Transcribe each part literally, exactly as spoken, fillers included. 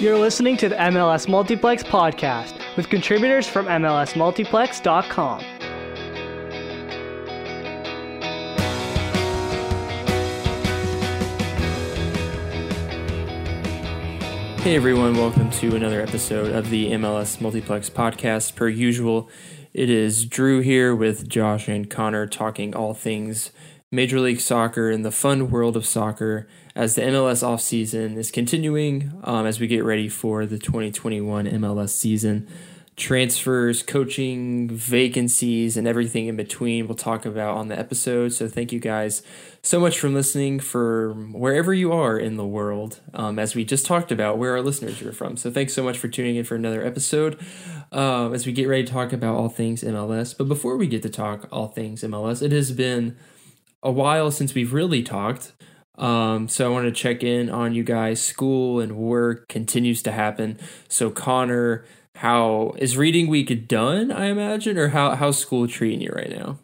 You're listening to the M L S Multiplex podcast with contributors from M L S multiplex dot com. Hey everyone, welcome to another episode of the M L S Multiplex podcast. Per usual, it is Drew here with Josh and Connor talking all things Major League Soccer and the fun world of soccer as the M L S offseason is continuing um, as we get ready for the twenty twenty-one M L S season. Transfers, coaching, vacancies, and everything in between we'll talk about on the episode. So thank you guys so much for listening for wherever you are in the world, um, as we just talked about where our listeners are from. So thanks so much for tuning in for another episode uh, as we get ready to talk about all things M L S. But before we get to talk all things M L S, it has been a while since we've really talked. Um, so I want to check in on you guys. School and work continues to happen. So Connor, how is reading week done, I imagine, or how how's school treating you right now?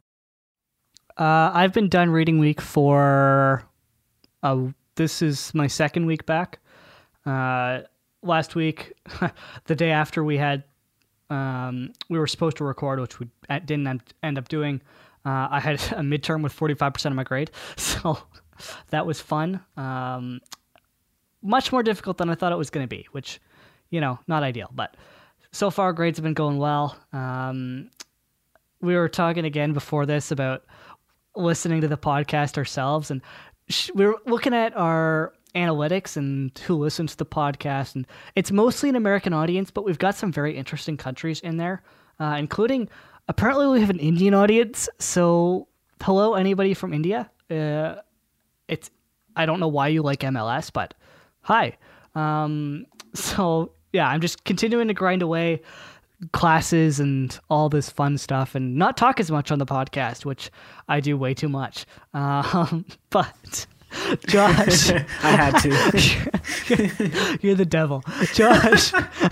Uh, I've been done reading week for, uh, this is my second week back. Uh, last week, the day after we had, um, we were supposed to record, which we didn't end up doing. Uh, I had a midterm with forty-five percent of my grade, so that was fun. Um, much more difficult than I thought it was going to be, which, you know, not ideal, but so far grades have been going well. Um, we were talking again before this about listening to the podcast ourselves, and sh- we were looking at our analytics and who listens to the podcast, and it's mostly an American audience, but we've got some very interesting countries in there, uh, including apparently we have an Indian audience. So hello, anybody from India. Uh, it's I don't know why you like M L S, but hi. Um, so yeah, I'm just continuing to grind away classes and all this fun stuff and not talk as much on the podcast, which I do way too much. Um, but Josh, I had to. you're, you're the devil. Josh,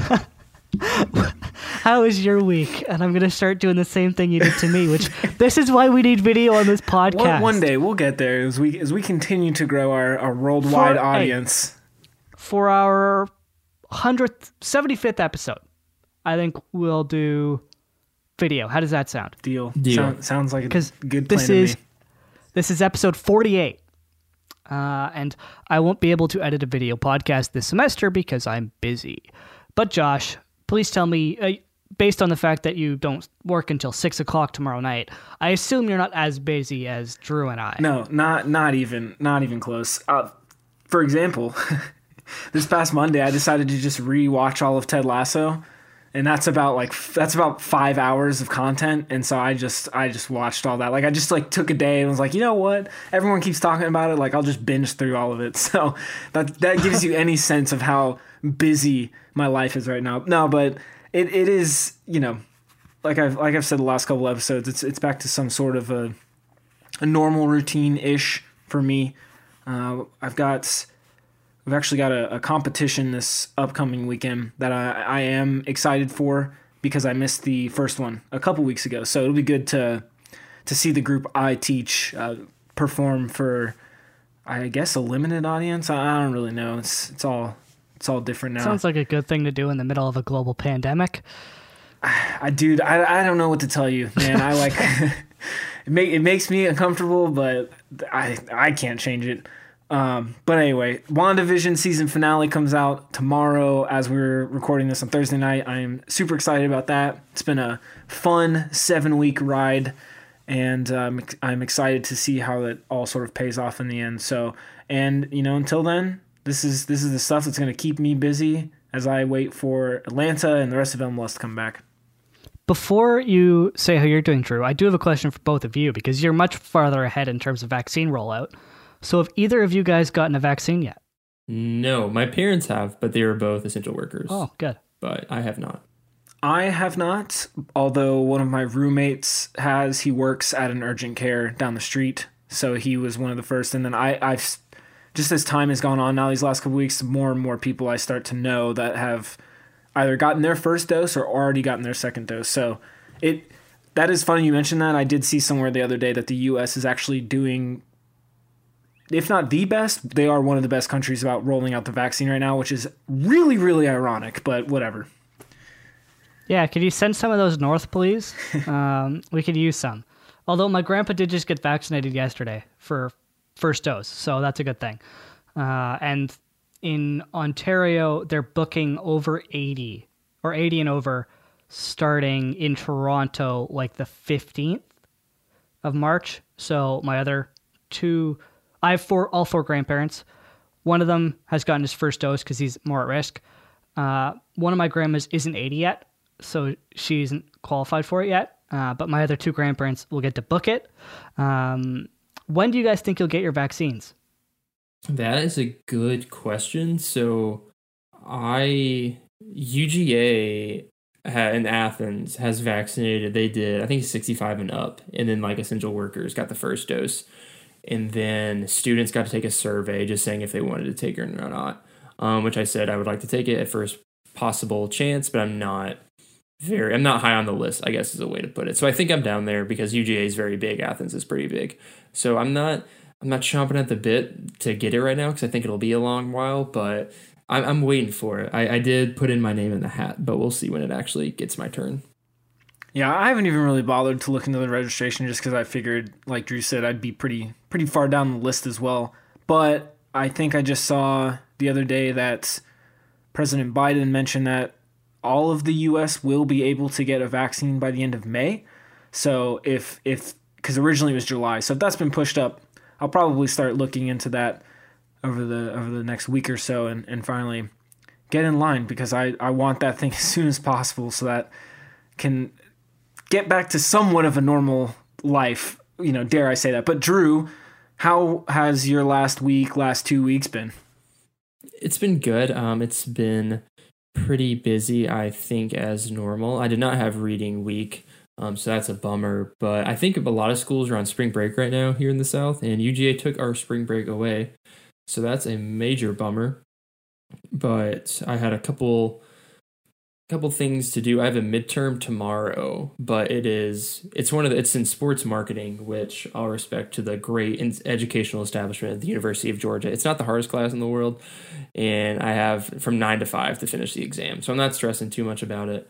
how was your week? And I'm going to start doing the same thing you did to me, which this is why we need video on this podcast. One, one day we'll get there as we as we continue to grow our, our worldwide For, audience. Hey, for our one hundredth, seventy-fifth episode, I think we'll do video. How does that sound? Deal. Deal. Sound, sounds like a good plan this to is, me. This is episode forty-eight. Uh, and I won't be able to edit a video podcast this semester because I'm busy. But Josh, please tell me, uh, based on the fact that you don't work until six o'clock tomorrow night, I assume you're not as busy as Drew and I. No, not not even not even close. Uh, for example, this past Monday, I decided to just rewatch all of Ted Lasso, and that's about like that's about five hours of content. And so I just I just watched all that. Like I just like took a day and was like, you know what? Everyone keeps talking about it. Like I'll just binge through all of it. So that that gives you any sense of how busy my life is right now. No, but it, it is, you know, like I've like I've said the last couple episodes, it's it's back to some sort of a a normal routine ish for me. Uh, I've got we've actually got a, a competition this upcoming weekend that I, I am excited for because I missed the first one a couple weeks ago. So it'll be good to to see the group I teach uh, perform for, I guess, a limited audience. I, I don't really know. It's it's all it's all different now. Sounds like a good thing to do in the middle of a global pandemic. I dude, I I don't know what to tell you, man. I like it. Make it makes me uncomfortable, but I I can't change it. Um, but anyway, WandaVision season finale comes out tomorrow as we're recording this on Thursday night. I'm super excited about that. It's been a fun seven week ride, and um, I'm excited to see how it all sort of pays off in the end. So, and you know, until then, this is this is the stuff that's going to keep me busy as I wait for Atlanta and the rest of M L S to come back. Before you say how you're doing, Drew, I do have a question for both of you because you're much farther ahead in terms of vaccine rollout. So have either of you guys gotten a vaccine yet? No, my parents have, but they were both essential workers. Oh, good. But I have not. I have not, although one of my roommates has. He works at an urgent care down the street, so he was one of the first. And then I, I've, just as time has gone on now, these last couple weeks, more and more people I start to know that have either gotten their first dose or already gotten their second dose. So it that is funny you mentioned that. I did see somewhere the other day that the U S is actually doing if not the best, they are one of the best countries about rolling out the vaccine right now, which is really, really ironic, but whatever. Yeah, could you send some of those north, please? um, we could use some. Although my grandpa did just get vaccinated yesterday for first dose, so that's a good thing. Uh, and in Ontario, they're booking over eighty, or eighty and over, starting in Toronto like the fifteenth of March. So my other two, I have four, all four grandparents. One of them has gotten his first dose because he's more at risk. Uh, one of my grandmas isn't eighty yet, so she isn't qualified for it yet. Uh, but my other two grandparents will get to book it. Um, when do you guys think you'll get your vaccines? That is a good question. So I, U G A in Athens has vaccinated. They did, I think, sixty-five and up. And then like essential workers got the first dose. And then students got to take a survey just saying if they wanted to take it or not, um, which I said I would like to take it at first possible chance, but I'm not very, I'm not high on the list, I guess is a way to put it. So I think I'm down there because U G A is very big. Athens is pretty big. So I'm not, I'm not chomping at the bit to get it right now because I think it'll be a long while, but I'm, I'm waiting for it. I, I did put in my name in the hat, but we'll see when it actually gets my turn. Yeah, I haven't even really bothered to look into the registration just because I figured, like Drew said, I'd be pretty pretty far down the list as well. But I think I just saw the other day that President Biden mentioned that all of the U S will be able to get a vaccine by the end of May. So if, if because originally it was July. So if that's been pushed up, I'll probably start looking into that over the over the next week or so and, and finally get in line because I, I want that thing as soon as possible so that can get back to somewhat of a normal life, you know, dare I say that. But Drew, how has your last week, last two weeks been? It's been good. Um, it's been pretty busy, I think, as normal. I did not have reading week, um, so that's a bummer. But I think a lot of schools are on spring break right now here in the South, and U G A took our spring break away. So that's a major bummer. But I had a couple couple things to do. I have a midterm tomorrow, but it is it's one of the, it's in sports marketing, which I'll respect to the great educational establishment at the University of Georgia. It's not the hardest class in the world, and I have from nine to five to finish the exam, so I'm not stressing too much about it.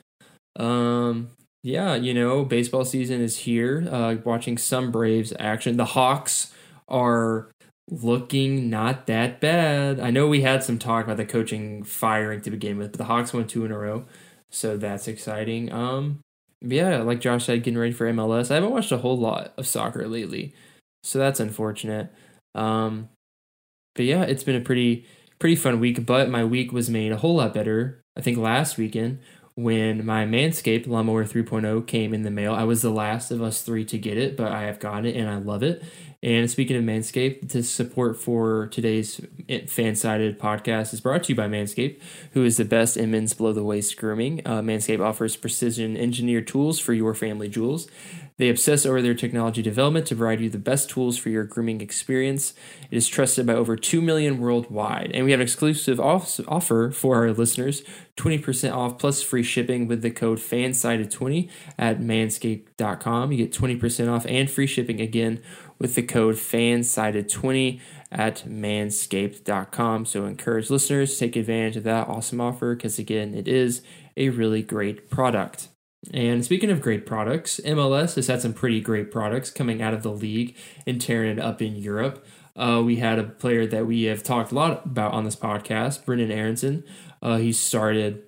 Um, yeah, you know, baseball season is here. Uh, watching some Braves action. The Hawks are looking not that bad. I know we had some talk about the coaching firing to begin with, but the Hawks won two in a row. So that's exciting. Um, yeah, like Josh said, getting ready for M L S. I haven't watched a whole lot of soccer lately, so that's unfortunate. Um, but yeah, it's been a pretty pretty fun week. But my week was made a whole lot better, I think, last weekend when my Manscaped Lawnmower three point oh came in the mail. I was the last of us three to get it, but I have gotten it and I love it. And speaking of Manscaped, the support for today's fan-sided podcast is brought to you by Manscaped, who is the best in men's below-the-waist grooming. Uh, Manscaped offers precision-engineered tools for your family jewels. They obsess over their technology development to provide you the best tools for your grooming experience. It is trusted by over two million worldwide. And we have an exclusive off- offer for our listeners, twenty percent off plus free shipping with the code fansided twenty at manscaped dot com. You get twenty percent off and free shipping again with the code fansided twenty at manscaped dot com. So encourage listeners to take advantage of that awesome offer because, again, it is a really great product. And speaking of great products, M L S has had some pretty great products coming out of the league and tearing it up in Europe. Uh, we had a player that we have talked a lot about on this podcast, Brenden Aaronson. Uh, he started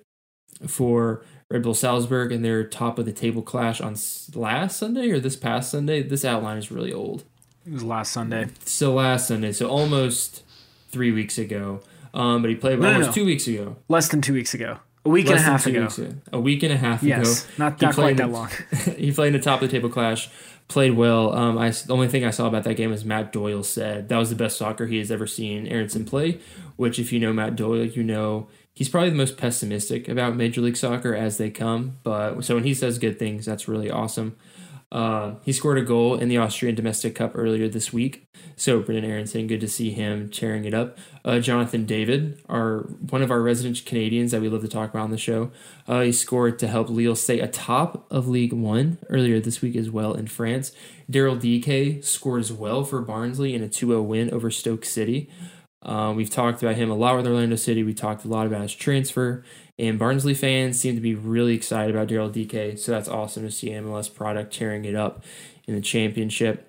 for Red Bull Salzburg in their top of the table clash on last Sunday or this past Sunday. This outline is really old. It was last Sunday. So last Sunday, so almost three weeks ago. Um, but he played no, almost no, no. two weeks ago. Less than two weeks ago. A week Less and a half ago. ago. A week and a half yes, ago. not, not quite that the, long. He played in the top of the table clash, played well. Um, I, the only thing I saw about that game is Matt Doyle said that was the best soccer he has ever seen Aaronson play, which if you know Matt Doyle, you know he's probably the most pessimistic about Major League Soccer as they come. But so when he says good things, that's really awesome. Uh, he scored a goal in the Austrian Domestic Cup earlier this week. So Brendan Aronson, good to see him tearing it up. Uh, Jonathan David, our one of our resident Canadians that we love to talk about on the show, uh, he scored to help Lille stay atop of League One earlier this week as well in France. Daryl D K scored as well for Barnsley in a two oh win over Stoke City. Uh, we've talked about him a lot with Orlando City. We talked a lot about his transfer. And Barnsley fans seem to be really excited about Daryl D K, so that's awesome to see M L S product tearing it up in the championship.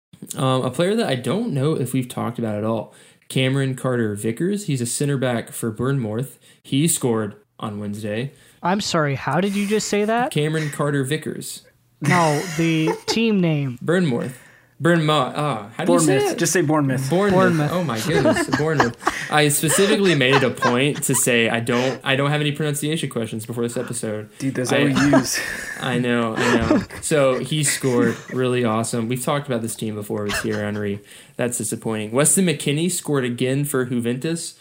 Um, a player that I don't know if we've talked about at all, Cameron Carter-Vickers. He's a center back for Bournemouth. He scored on Wednesday. I'm sorry, how did you just say that? Cameron Carter-Vickers. No, the team name. Bournemouth. Bournemouth. Ah, how do you say Bournemouth. it? Just say Bournemouth. Bournemouth. Bournemouth. Oh my goodness, Bournemouth. I specifically made it a point to say I don't I don't have any pronunciation questions before this episode. Dude, that's I, all we use. I know, I know. So he scored really awesome. We've talked about this team before with Thierry Henry. That's disappointing. Weston McKennie scored again for Juventus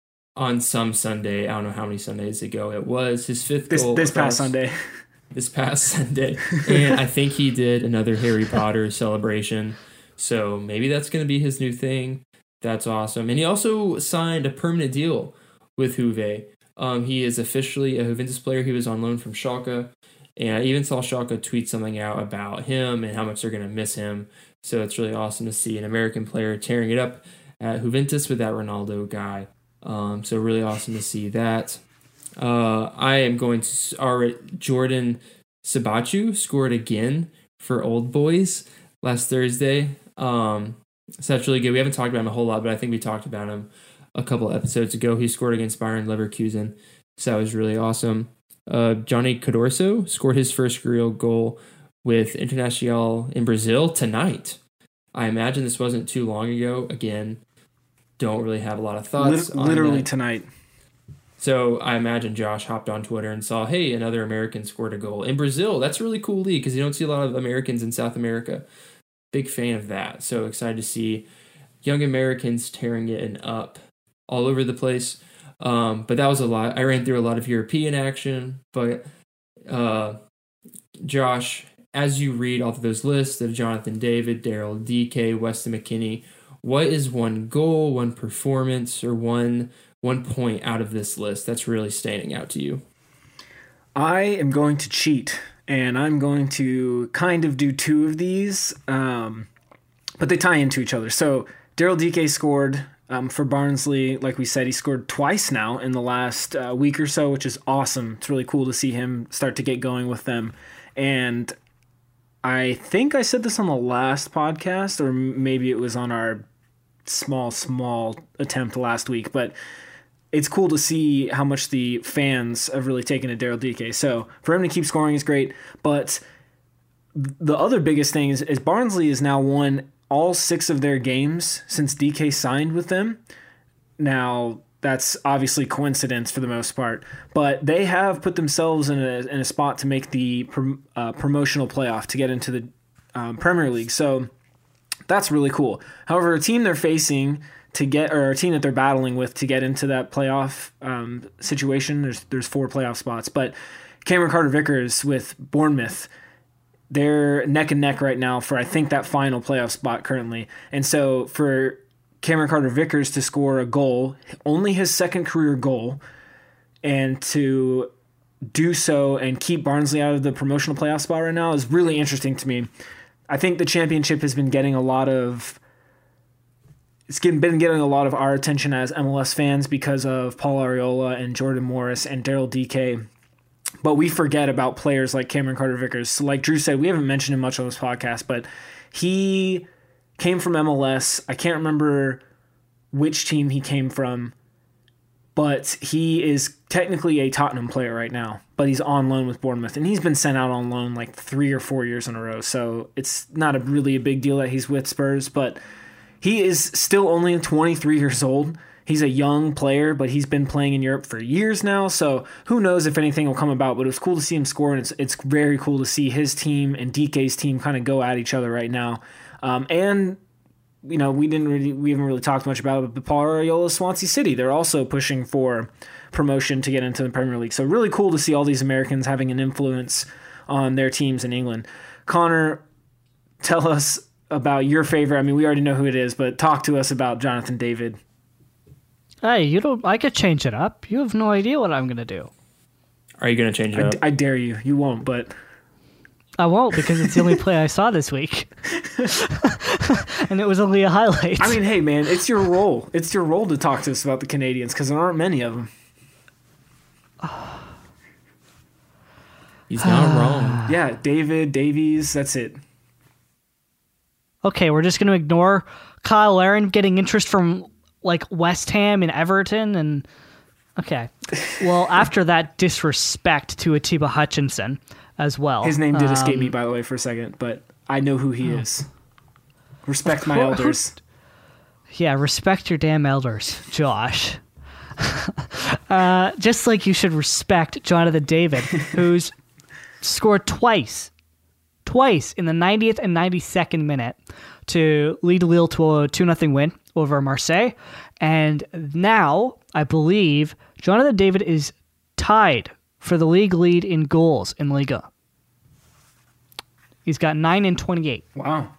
on some Sunday. I don't know how many Sundays ago it was. His fifth This goal. this across- past Sunday. This past Sunday. And I think he did another Harry Potter celebration. So maybe that's going to be his new thing. That's awesome. And he also signed a permanent deal with Juve. Um, he is officially a Juventus player. He was on loan from Schalke. And I even saw Schalke tweet something out about him and how much they're going to miss him. So it's really awesome to see an American player tearing it up at Juventus with that Ronaldo guy. Um, so really awesome to see that. Uh, I am going to already Jordan Sabachu scored again for Old Boys last Thursday. Um, so that's really good. We haven't talked about him a whole lot, but I think we talked about him a couple episodes ago. He scored against Bayern Leverkusen, so that was really awesome. Uh, Johnny Cadorso scored his first real goal with Internacional in Brazil tonight. I imagine this wasn't too long ago. Again, don't really have a lot of thoughts. Lit- literally on tonight. So I imagine Josh hopped on Twitter and saw, hey, another American scored a goal in Brazil. That's a really cool league because you don't see a lot of Americans in South America. Big fan of that. So excited to see young Americans tearing it up all over the place. Um, but that was a lot. I ran through a lot of European action. But uh, Josh, as you read off of those lists of Jonathan David, Daryl D K, Weston McKennie, what is one goal, one performance, or one one point out of this list that's really standing out to you? I am going to cheat, and I'm going to kind of do two of these, um, but they tie into each other. So Daryl D K scored um, for Barnsley. Like we said, he scored twice now in the last uh, week or so, which is awesome. It's really cool to see him start to get going with them. And I think I said this on the last podcast, or maybe it was on our small, small attempt last week, but it's cool to see how much the fans have really taken to Daryl D K. So for him to keep scoring is great. But the other biggest thing is, is Barnsley has now won all six of their games since D K signed with them. Now, that's obviously coincidence for the most part, but they have put themselves in a in a spot to make the prom, uh, promotional playoff to get into the um, Premier League. So that's really cool. However, a team they're facing to get, or a team that they're battling with to get into that playoff um, situation, there's there's four playoff spots, but Cameron Carter-Vickers with Bournemouth, they're neck and neck right now for, I think, that final playoff spot currently. And so for Cameron Carter-Vickers to score a goal, only his second career goal, and to do so and keep Barnsley out of the promotional playoff spot right now is really interesting to me. I think the championship has been getting a lot of it's getting, been getting a lot of our attention as M L S fans because of Paul Arriola and Jordan Morris and Daryl D K. But we forget about players like Cameron Carter-Vickers. So like Drew said, we haven't mentioned him much on this podcast, but he came from M L S. I can't remember which team he came from, but he is technically a Tottenham player right now, but he's on loan with Bournemouth, and he's been sent out on loan like three or four years in a row. So it's not a really a big deal that he's with Spurs, but he is still only twenty-three years old. He's a young player, but he's been playing in Europe for years now. So who knows if anything will come about, but it was cool to see him score, and it's it's very cool to see his team and D K's team kind of go at each other right now. Um, and, you know, we didn't really, we haven't really talked much about it, but Paul Arriola's Swansea City, they're also pushing for promotion to get into the Premier League. So really cool to see all these Americans having an influence on their teams in England. Connor, tell us about your favorite. I mean, we already know who it is, but talk to us about Jonathan David. Hey, you don't. I could change it up. You have no idea what I'm gonna do. Are you going to change it I, up? I dare you. You won't, but I won't because it's the only play I saw this week, and it was only a highlight. I mean, hey, man, it's your role. It's your role to talk to us about the Canadians because there aren't many of them. He's not wrong. Yeah, David, Davies, that's it. Okay, we're just gonna ignore Kyle Larin getting interest from like West Ham and Everton, and okay. Well, after that disrespect to Atiba Hutchinson as well. His name did escape um, me, by the way, for a second, but I know who he is. Respect my Who- elders. Yeah, respect your damn elders, Josh. uh, just like you should respect Jonathan David, who's scored twice, twice in the ninetieth and ninety-second minute to lead Lille to a two nothing win over Marseille. And now, I believe, Jonathan David is tied for the league lead in goals in Liga. He's got nine and twenty-eight. Wow.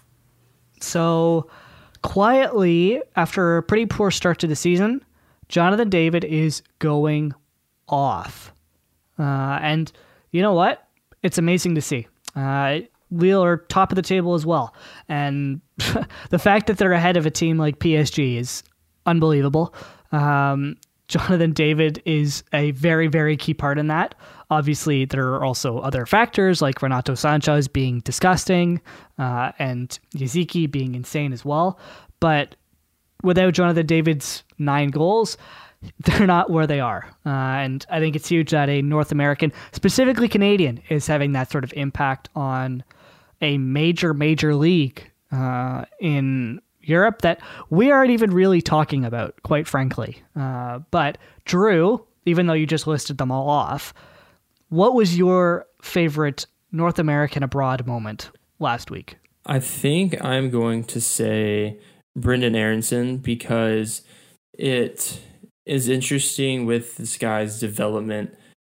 So, quietly, after a pretty poor start to the season, Jonathan David is going off. Uh, and you know what? It's amazing to see. Uh, Lille are top of the table as well. And the fact that they're ahead of a team like P S G is unbelievable. Um, Jonathan David is a very, very key part in that. Obviously, there are also other factors like Renato Sanchez being disgusting uh, and Yaziki being insane as well. But without Jonathan David's nine goals, they're not where they are. Uh, and I think it's huge that a North American, specifically Canadian, is having that sort of impact on a major, major league uh, in Europe that we aren't even really talking about, quite frankly. Uh, but Drew, even though you just listed them all off, what was your favorite North American abroad moment last week? I think I'm going to say Brendan Aronson because it is interesting with this guy's development,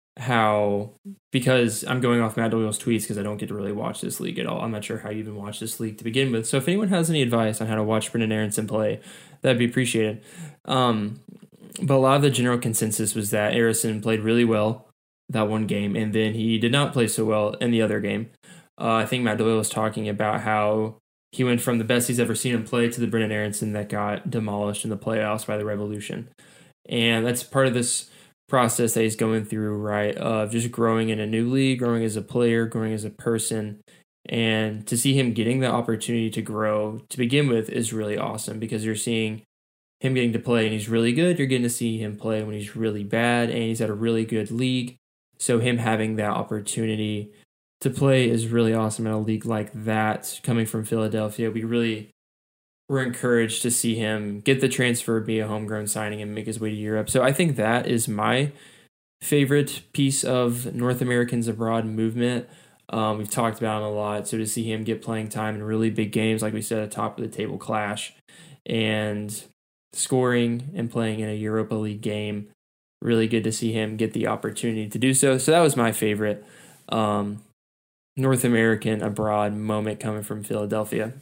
how, because I'm going off Matt Doyle's tweets because I don't get to really watch this league at all. I'm not sure how you even watch this league to begin with. So if anyone has any advice on how to watch Brendan Aronson play, that'd be appreciated. Um, but a lot of the general consensus was that Aronson played really well that one game, and then he did not play so well in the other game. Uh, I think Matt Doyle was talking about how he went from the best he's ever seen him play to the Brendan Aronson that got demolished in the playoffs by the Revolution. And that's part of this process that he's going through, right, of just growing in a new league, growing as a player, growing as a person. And to see him getting the opportunity to grow to begin with is really awesome because you're seeing him getting to play and he's really good. You're getting to see him play when he's really bad and he's at a really good league. So him having that opportunity to play is really awesome in a league like that. Coming from Philadelphia, we really were encouraged to see him get the transfer, be a homegrown signing, and make his way to Europe. So I think that is my favorite piece of North Americans abroad movement. Um, we've talked about him a lot. So to see him get playing time in really big games, like we said, a top of the table clash, and scoring and playing in a Europa League game, really good to see him get the opportunity to do so. So that was my favorite um, North American abroad moment coming from Philadelphia.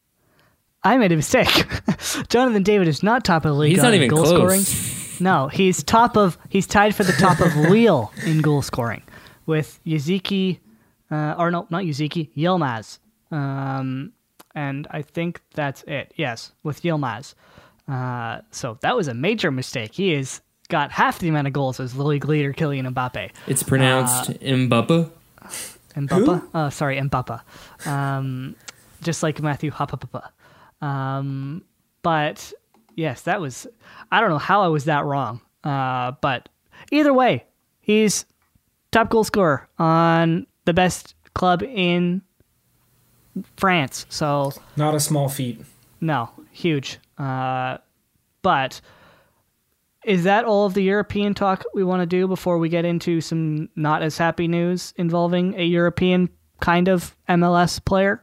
I made a mistake. Jonathan David is not top of the league. He's not even goal close. Scoring. No, he's top of. He's tied for the top of Lille in goal scoring with Yaziki, uh, or no, not Yaziki, Yilmaz, um, and I think that's it. Yes, with Yilmaz. Uh, so that was a major mistake. He has got half the amount of goals as the league leader, Kylian Mbappe. It's pronounced uh, Mbappe. Mbappe? Oh, sorry, Mbappe. Um, just like Matthew Hapapapa. Um, but yes, that was, I don't know how I was that wrong. Uh, but either way, he's top goal scorer on the best club in France. So not a small feat. No, huge. Uh, but is that all of the European talk we want to do before we get into some not as happy news involving a European kind of M L S player?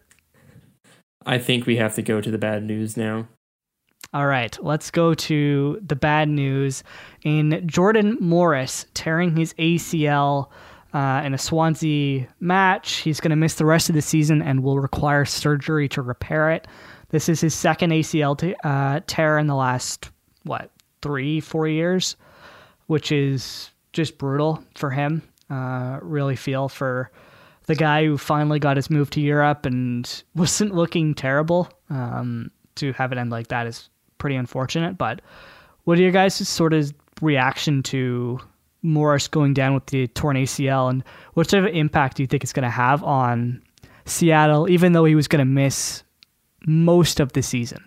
I think we have to go to the bad news now. All right, let's go to the bad news in Jordan Morris tearing his A C L uh, in a Swansea match. He's going to miss the rest of the season and will require surgery to repair it. This is his second A C L t- uh, tear in the last, what, three, four years, which is just brutal for him. Uh, really feel for the guy who finally got his move to Europe and wasn't looking terrible. Um, to have it end like that is pretty unfortunate. But what are your guys' sort of reaction to Morris going down with the torn A C L, and what sort of impact do you think it's going to have on Seattle, even though he was going to miss most of the season?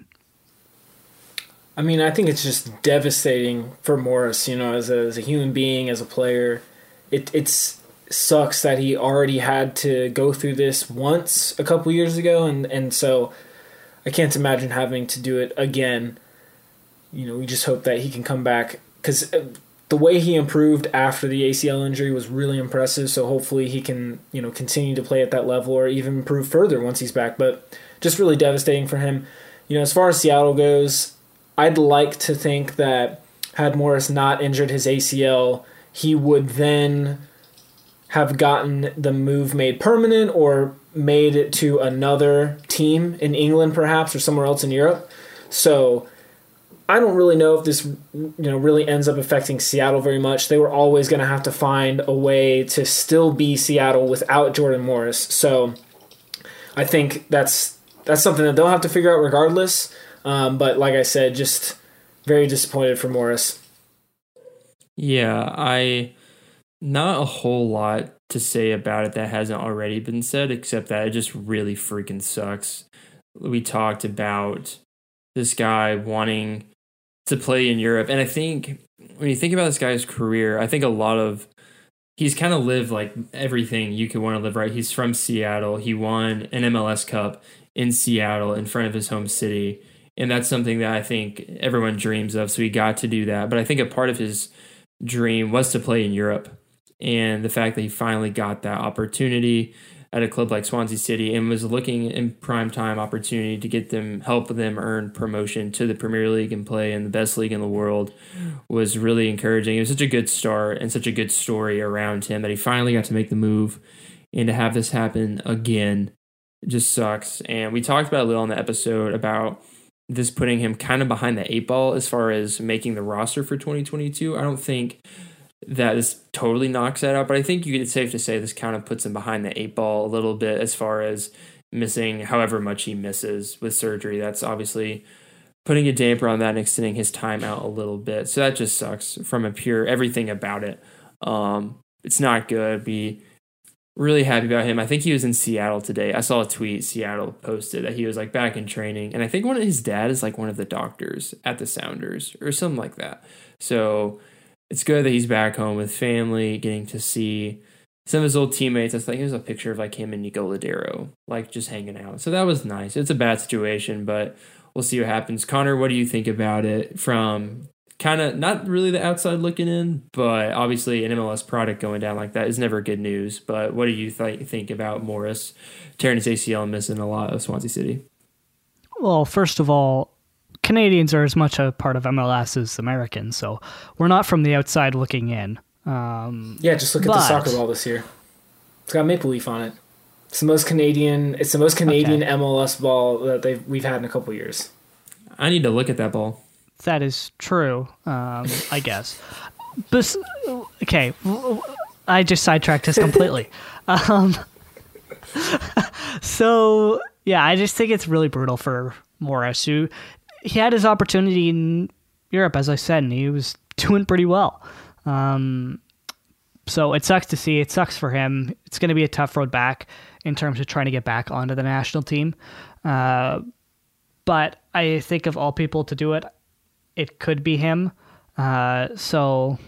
I mean, I think it's just devastating for Morris, you know, as a, as a human being, as a player. It it's sucks that he already had to go through this once a couple years ago, and, and so I can't imagine having to do it again. You know, we just hope that he can come back, because the way he improved after the A C L injury was really impressive, so hopefully he can, you know, continue to play at that level or even improve further once he's back. But just really devastating for him. You know, as far as Seattle goes, I'd like to think that had Morris not injured his A C L, he would then have gotten the move made permanent or made it to another team in England perhaps, or somewhere else in Europe. So I don't really know if this, you know, really ends up affecting Seattle very much. They were always going to have to find a way to still be Seattle without Jordan Morris. So I think that's that's something that they'll have to figure out regardless. Um, but like I said, just very disappointed for Morris. Yeah, I not a whole lot to say about it that hasn't already been said, except that it just really freaking sucks. We talked about this guy wanting to play in Europe, and I think when you think about this guy's career, I think a lot of he's kind of lived like everything you could want to live, right? He's from Seattle. He won an M L S Cup in Seattle in front of his home city, and that's something that I think everyone dreams of, so he got to do that. But I think a part of his dream was to play in Europe, and the fact that he finally got that opportunity at a club like Swansea City and was looking in prime time opportunity to get them, help them earn promotion to the Premier League and play in the best league in the world was really encouraging. It was such a good start and such a good story around him that he finally got to make the move, and to have this happen again just sucks. And we talked about a little on the episode about this putting him kind of behind the eight ball as far as making the roster for twenty twenty-two. I don't think that this totally knocks that out, but I think you it's safe to say this kind of puts him behind the eight ball a little bit as far as missing however much he misses with surgery. That's obviously putting a damper on that and extending his time out a little bit. So that just sucks from a pure everything about it. Um, it's not good. Be really happy about him. I think he was in Seattle today. I saw a tweet Seattle posted that he was like back in training, and I think one of his dad is like one of the doctors at the Sounders or something like that. So it's good that he's back home with family, getting to see some of his old teammates. I think there's a picture of like him and Nico Ladero, like just hanging out. So that was nice. It's a bad situation, but we'll see what happens. Connor, what do you think about it from kind of not really the outside looking in, but obviously an M L S product going down like that is never good news. But what do you th- think about Morris tearing his A C L and missing a lot of Swansea City? Well, first of all, Canadians are as much a part of M L S as Americans, so we're not from the outside looking in. Um, yeah, just look at but, the soccer ball this year. It's got Maple Leaf on it. It's the most Canadian. It's the most Canadian okay. M L S ball that they've we've had in a couple years. I need to look at that ball. That is true, um, I guess. But okay, I just sidetracked us completely. um, so yeah, I just think it's really brutal for Morris, who he had his opportunity in Europe, as I said, and he was doing pretty well. Um, so it sucks to see. It sucks for him. It's going to be a tough road back in terms of trying to get back onto the national team. Uh, but I think of all people to do it, it could be him. Uh, so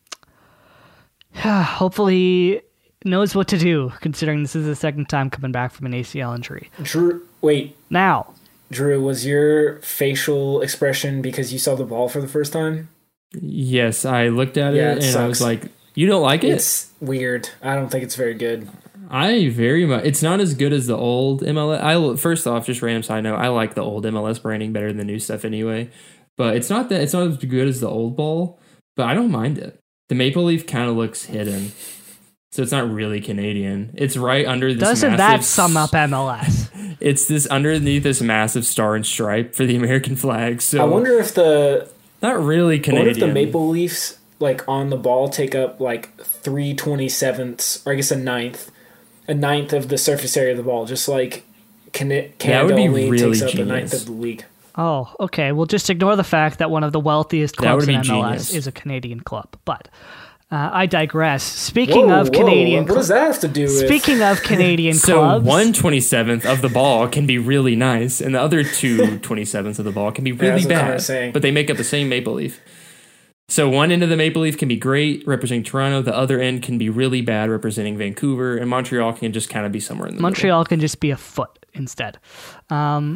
hopefully he knows what to do, considering this is the second time coming back from an A C L injury. Drew, wait. Now, Drew, was your facial expression because you saw the ball for the first time? Yes, I looked at yeah, it, it and sucks. I was like, you don't like it? It's weird. I don't think it's very good. I very much. It's not as good as the old M L S. I first off, just random side note, I like the old M L S branding better than the new stuff anyway. But it's not that it's not as good as the old ball. But I don't mind it. The maple leaf kind of looks hidden. So it's not really Canadian. It's right under this Doesn't massive, that sum up M L S? It's this underneath this massive star and stripe for the American flag. So I wonder if the not really Canadian. What if the Maple Leafs, like on the ball, take up like three twenty sevenths, or I guess a ninth, a ninth of the surface area of the ball, just like Can- Canada only really takes up genius. a ninth of the league. Oh, okay. Well, just ignore the fact that one of the wealthiest That clubs would in be M L S genius. is a Canadian club. But uh, I digress. Speaking Whoa, of whoa, Canadian, what does that have to do with? speaking of Canadian So clubs, one twenty-seventh of the ball can be really nice, and the other two twenty-sevenths of the ball can be really that's what bad. Connor's saying. But they make up the same maple leaf. So one end of the maple leaf can be great, representing Toronto. The other end can be really bad, representing Vancouver. And Montreal can just kind of be somewhere in the Montreal can just be a foot instead. Um,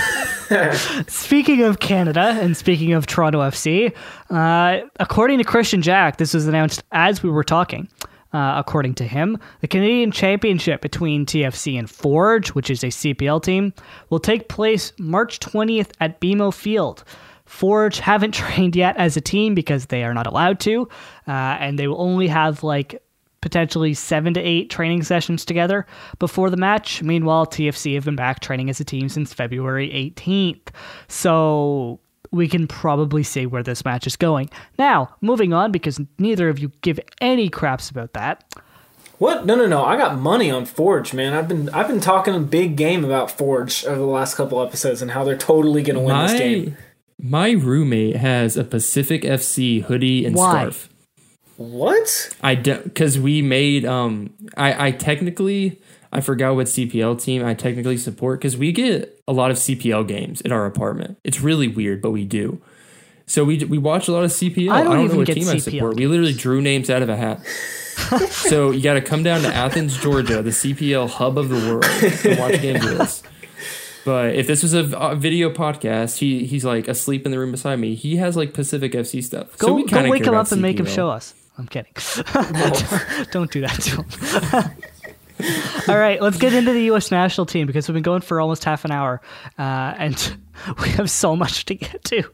speaking of Canada and speaking of Toronto F C, uh, according to Christian Jack, this was announced as we were talking. Uh, according to him, the Canadian Championship between T F C and Forge, which is a C P L team, will take place March twentieth at B M O Field. Forge haven't trained yet as a team because they are not allowed to, uh, and they will only have like potentially seven to eight training sessions together before the match. Meanwhile, T F C have been back training as a team since February eighteenth. So we can probably see where this match is going. Now, moving on, because neither of you give any craps about that. What? No, no, no. I got money on Forge, man. I've been I've been talking a big game about Forge over the last couple episodes and how they're totally going to win my, this game. My roommate has a Pacific F C hoodie and Why? scarf. What? I because we made um I I technically I forgot what C P L team I technically support because we get a lot of C P L games in our apartment. It's really weird, but we do. So we we watch a lot of C P L. I don't I don't even know what get team I C P L support. We literally drew names out of a hat. So you got to come down to Athens, Georgia, the C P L hub of the world, and watch games with us. But if this was a, a video podcast, he he's like asleep in the room beside me. He has like Pacific F C stuff. Go, so we go kinda wake care him about up and make him C P L. show us. I'm kidding. Don't do that to him. All right, let's get into the U S national team because we've been going for almost half an hour, uh, and we have so much to get to.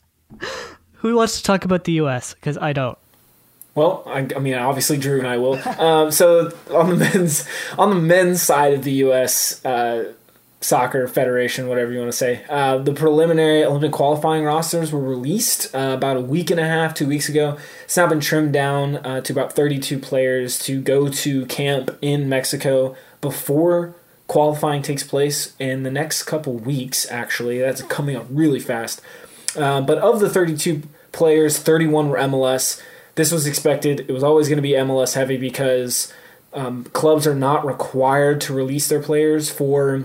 Who wants to talk about the U S? Because I don't. Well, I, I mean, obviously Drew and I will. Um, so on the men's on the men's side of the U S uh, Soccer Federation, whatever you want to say, uh, the preliminary Olympic qualifying rosters were released uh, about a week and a half, two weeks ago. It's now been trimmed down uh, to about thirty-two players to go to camp in Mexico before qualifying takes place in the next couple weeks. Actually, that's coming up really fast. Uh, but of the thirty-two players, thirty-one were M L S. This was expected. It was always going to be M L S heavy because um, clubs are not required to release their players for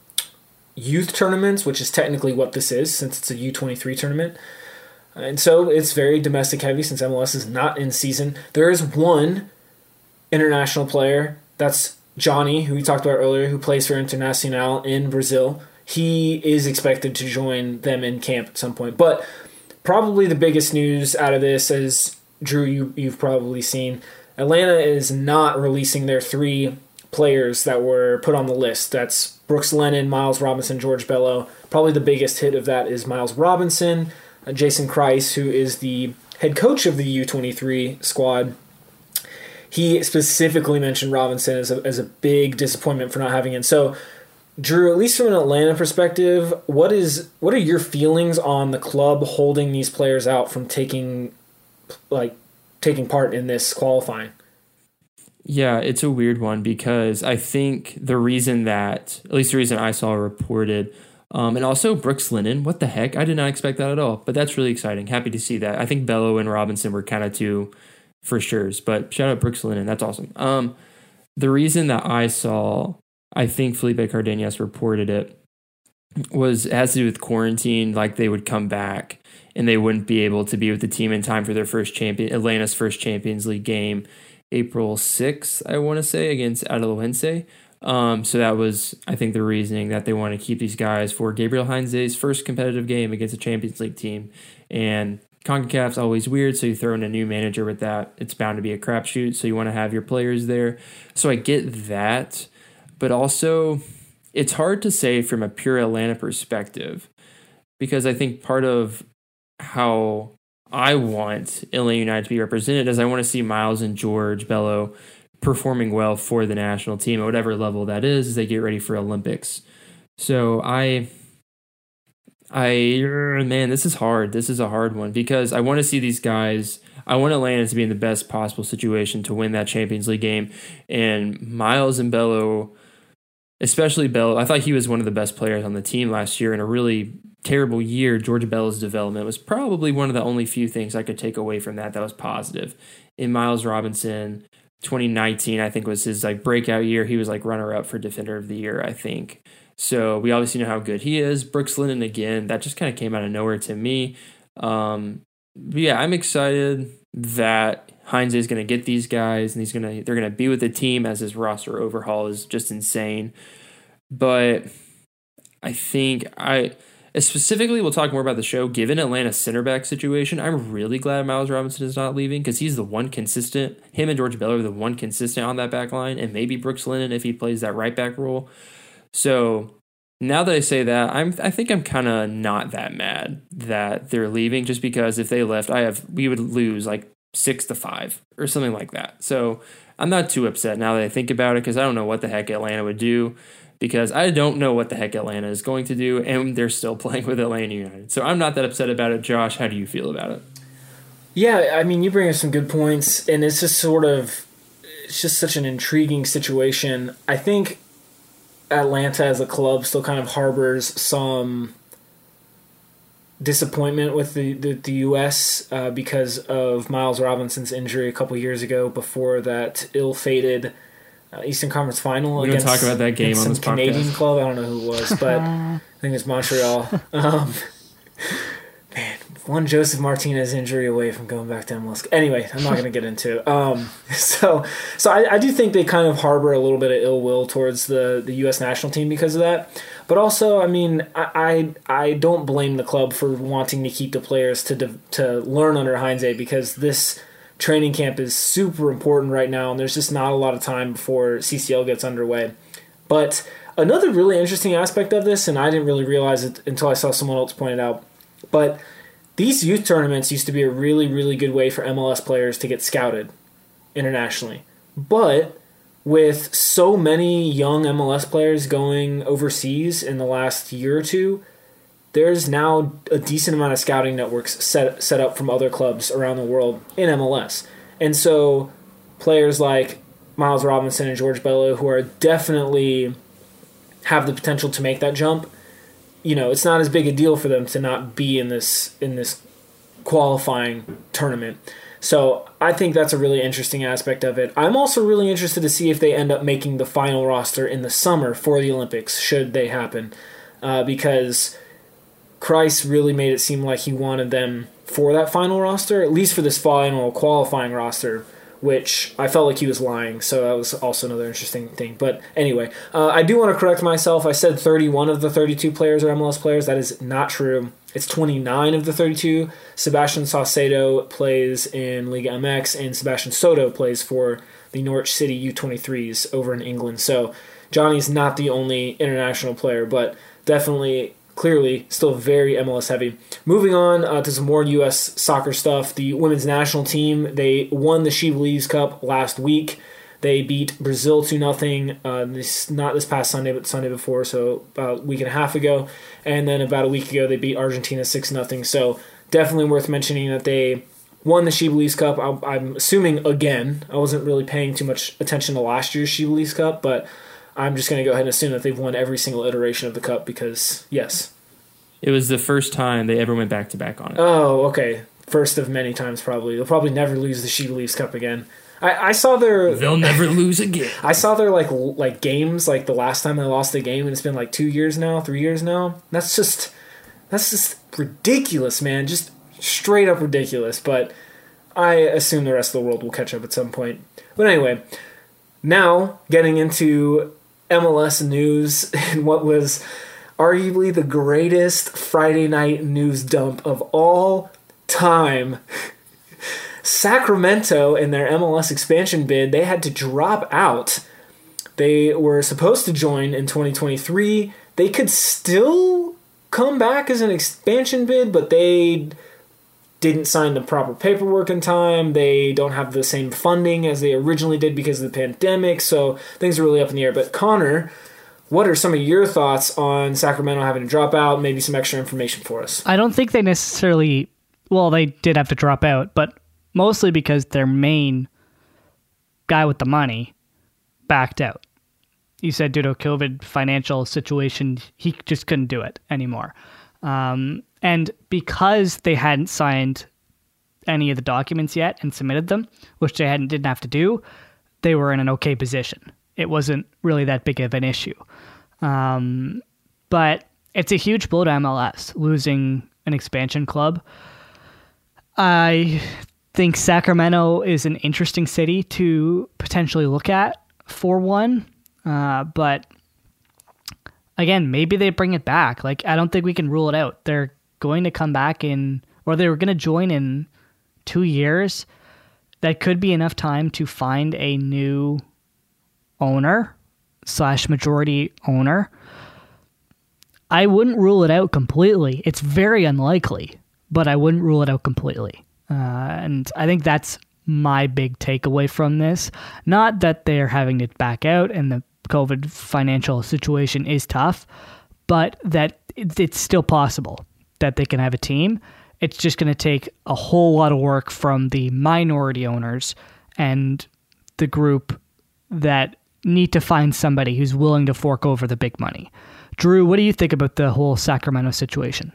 youth tournaments, which is technically what this is since it's a U twenty-three tournament. And so it's very domestic heavy since M L S is not in season. There is one international player, that's Johnny, who we talked about earlier, who plays for Internacional in Brazil. He is expected to join them in camp at some point. But probably the biggest news out of this is, Drew, you, you've probably seen, Atlanta is not releasing their three players that were put on the list. That's Brooks Lennon, Miles Robinson, George Bello. Probably the biggest hit of that is Miles Robinson. Uh, Jason Kreis, who is the head coach of the U twenty-three squad, he specifically mentioned Robinson as a, as a big disappointment for not having him. So, Drew, at least from an Atlanta perspective, what is what are your feelings on the club holding these players out from taking like taking part in this qualifying? Yeah, it's a weird one because I think the reason that, at least the reason I saw reported, um, and also Brooks Lennon, what the heck? I did not expect that at all, but that's really exciting. Happy to see that. I think Bello and Robinson were kind of two for sure's, but shout out Brooks Lennon. That's awesome. Um, the reason that I saw, I think Felipe Cardenas reported it, was it has to do with quarantine, like they would come back and they wouldn't be able to be with the team in time for their first champion, Atlanta's first Champions League game, April sixth, I want to say, against Alajuelense. Um, so that was, I think, the reasoning that they want to keep these guys for Gabriel Heinze's first competitive game against a Champions League team. And CONCACAF's always weird, so you throw in a new manager with that, it's bound to be a crapshoot, so you want to have your players there. So I get that, but also it's hard to say from a pure Atlanta perspective, because I think part of how I want Atlanta United to be represented is I want to see Miles and George Bello performing well for the national team at whatever level that is as they get ready for Olympics. So I, I, man, this is hard. This is a hard one because I want to see these guys. I want Atlanta to be in the best possible situation to win that Champions League game. And Miles and Bello, especially Bello, I thought he was one of the best players on the team last year in a really terrible year. George Bello's development was probably one of the only few things I could take away from that that was positive. In Miles Robinson, twenty nineteen, I think, was his like breakout year. He was like runner-up for Defender of the Year, I think. So we obviously know how good he is. Brooks Lennon, again, that just kind of came out of nowhere to me. Um, but yeah, I'm excited that Heinze is going to get these guys, and he's going to they're going to be with the team as his roster overhaul is just insane. But I think I specifically we'll talk more about the show. Given Atlanta's center back situation, I'm really glad Miles Robinson is not leaving because he's the one consistent. Him and George Bello are the one consistent on that back line, and maybe Brooks Lennon if he plays that right back role. So now that I say that, I'm I think I'm kind of not that mad that they're leaving, just because if they left, I have we would lose like six to five or something like that. So I'm not too upset now that I think about it, because I don't know what the heck Atlanta would do, because I don't know what the heck Atlanta is going to do, and they're still playing with Atlanta United. So I'm not that upset about it. Josh, how do you feel about it? Yeah, I mean, you bring up some good points, and it's just sort of it's just such an intriguing situation. I think Atlanta as a club still kind of harbors some disappointment with the, the, the U S uh, because of Miles Robinson's injury a couple years ago before that ill-fated uh, Eastern Conference final. We don't talk about that game on this some Canadian podcast. club. I don't know who it was, but I think it's Montreal. Um, man, one Joseph Martinez injury away from going back to M L S. Anyway, I'm not going to get into it. Um, so so I, I do think they kind of harbor a little bit of ill will towards the, the U S national team because of that. But also, I mean, I, I I don't blame the club for wanting to keep the players to de, to learn under Heinze, because this training camp is super important right now, and there's just not a lot of time before C C L gets underway. But another really interesting aspect of this, and I didn't really realize it until I saw someone else point it out, but these youth tournaments used to be a really, really good way for M L S players to get scouted internationally. But with so many young M L S players going overseas in the last year or two, there's now a decent amount of scouting networks set set up from other clubs around the world in M L S. And so players like Miles Robinson and George Bello, who are definitely have the potential to make that jump, you know, it's not as big a deal for them to not be in this in this qualifying tournament. So I think that's a really interesting aspect of it. I'm also really interested to see if they end up making the final roster in the summer for the Olympics, should they happen, uh, because Kreis really made it seem like he wanted them for that final roster, at least for this final qualifying roster, which I felt like he was lying, so that was also another interesting thing. But anyway, uh, I do want to correct myself. I said thirty-one of the thirty-two players are M L S players. That is not true. It's twenty-nine of the thirty-two. Sebastian Saucedo plays in Liga M X, and Sebastian Soto plays for the Norwich City U twenty-threes over in England. So Johnny's not the only international player, but definitely, clearly, still very M L S heavy. Moving on uh, to some more U S soccer stuff. The women's national team, they won the She Believes Cup last week. They beat Brazil two nothing, uh, this, not this past Sunday, but Sunday before, so about a week and a half ago. And then about a week ago, they beat Argentina six nothing. So definitely worth mentioning that they won the She Believes Cup. I'm, I'm assuming again. I wasn't really paying too much attention to last year's She Believes Cup, but I'm just going to go ahead and assume that they've won every single iteration of the cup because, yes. It was the first time they ever went back-to-back on it. Oh, okay. First of many times, probably. They'll probably never lose the She Believes Cup again. I, I saw their... They'll never lose again. I saw their like like games, like the last time they lost a game, and it's been like two years now, three years now. That's just... That's just ridiculous, man. Just straight up ridiculous. But I assume the rest of the world will catch up at some point. But anyway, now getting into M L S news and what was arguably the greatest Friday night news dump of all time. Sacramento, in their M L S expansion bid, they had to drop out. They were supposed to join in twenty twenty-three. They could still come back as an expansion bid, but they didn't sign the proper paperwork in time. They don't have the same funding as they originally did because of the pandemic. So things are really up in the air. But Connor, what are some of your thoughts on Sacramento having to drop out? Maybe some extra information for us. I don't think they necessarily, well, they did have to drop out, but mostly because their main guy with the money backed out. You said due to a COVID financial situation, he just couldn't do it anymore. Um, and because they hadn't signed any of the documents yet and submitted them, which they hadn't didn't have to do, they were in an okay position. It wasn't really that big of an issue. Um, but it's a huge blow to M L S, losing an expansion club. I think Sacramento is an interesting city to potentially look at for one. Uh, but again, maybe they bring it back. Like, I don't think we can rule it out. They're going to come back in, or they were going to join in two years. That could be enough time to find a new owner slash majority owner. I wouldn't rule it out completely. It's very unlikely, but I wouldn't rule it out completely. Uh, and I think that's my big takeaway from this. Not that they're having to back out and the COVID financial situation is tough, but that it's still possible that they can have a team. It's just going to take a whole lot of work from the minority owners and the group that need to find somebody who's willing to fork over the big money. Drew, what do you think about the whole Sacramento situation?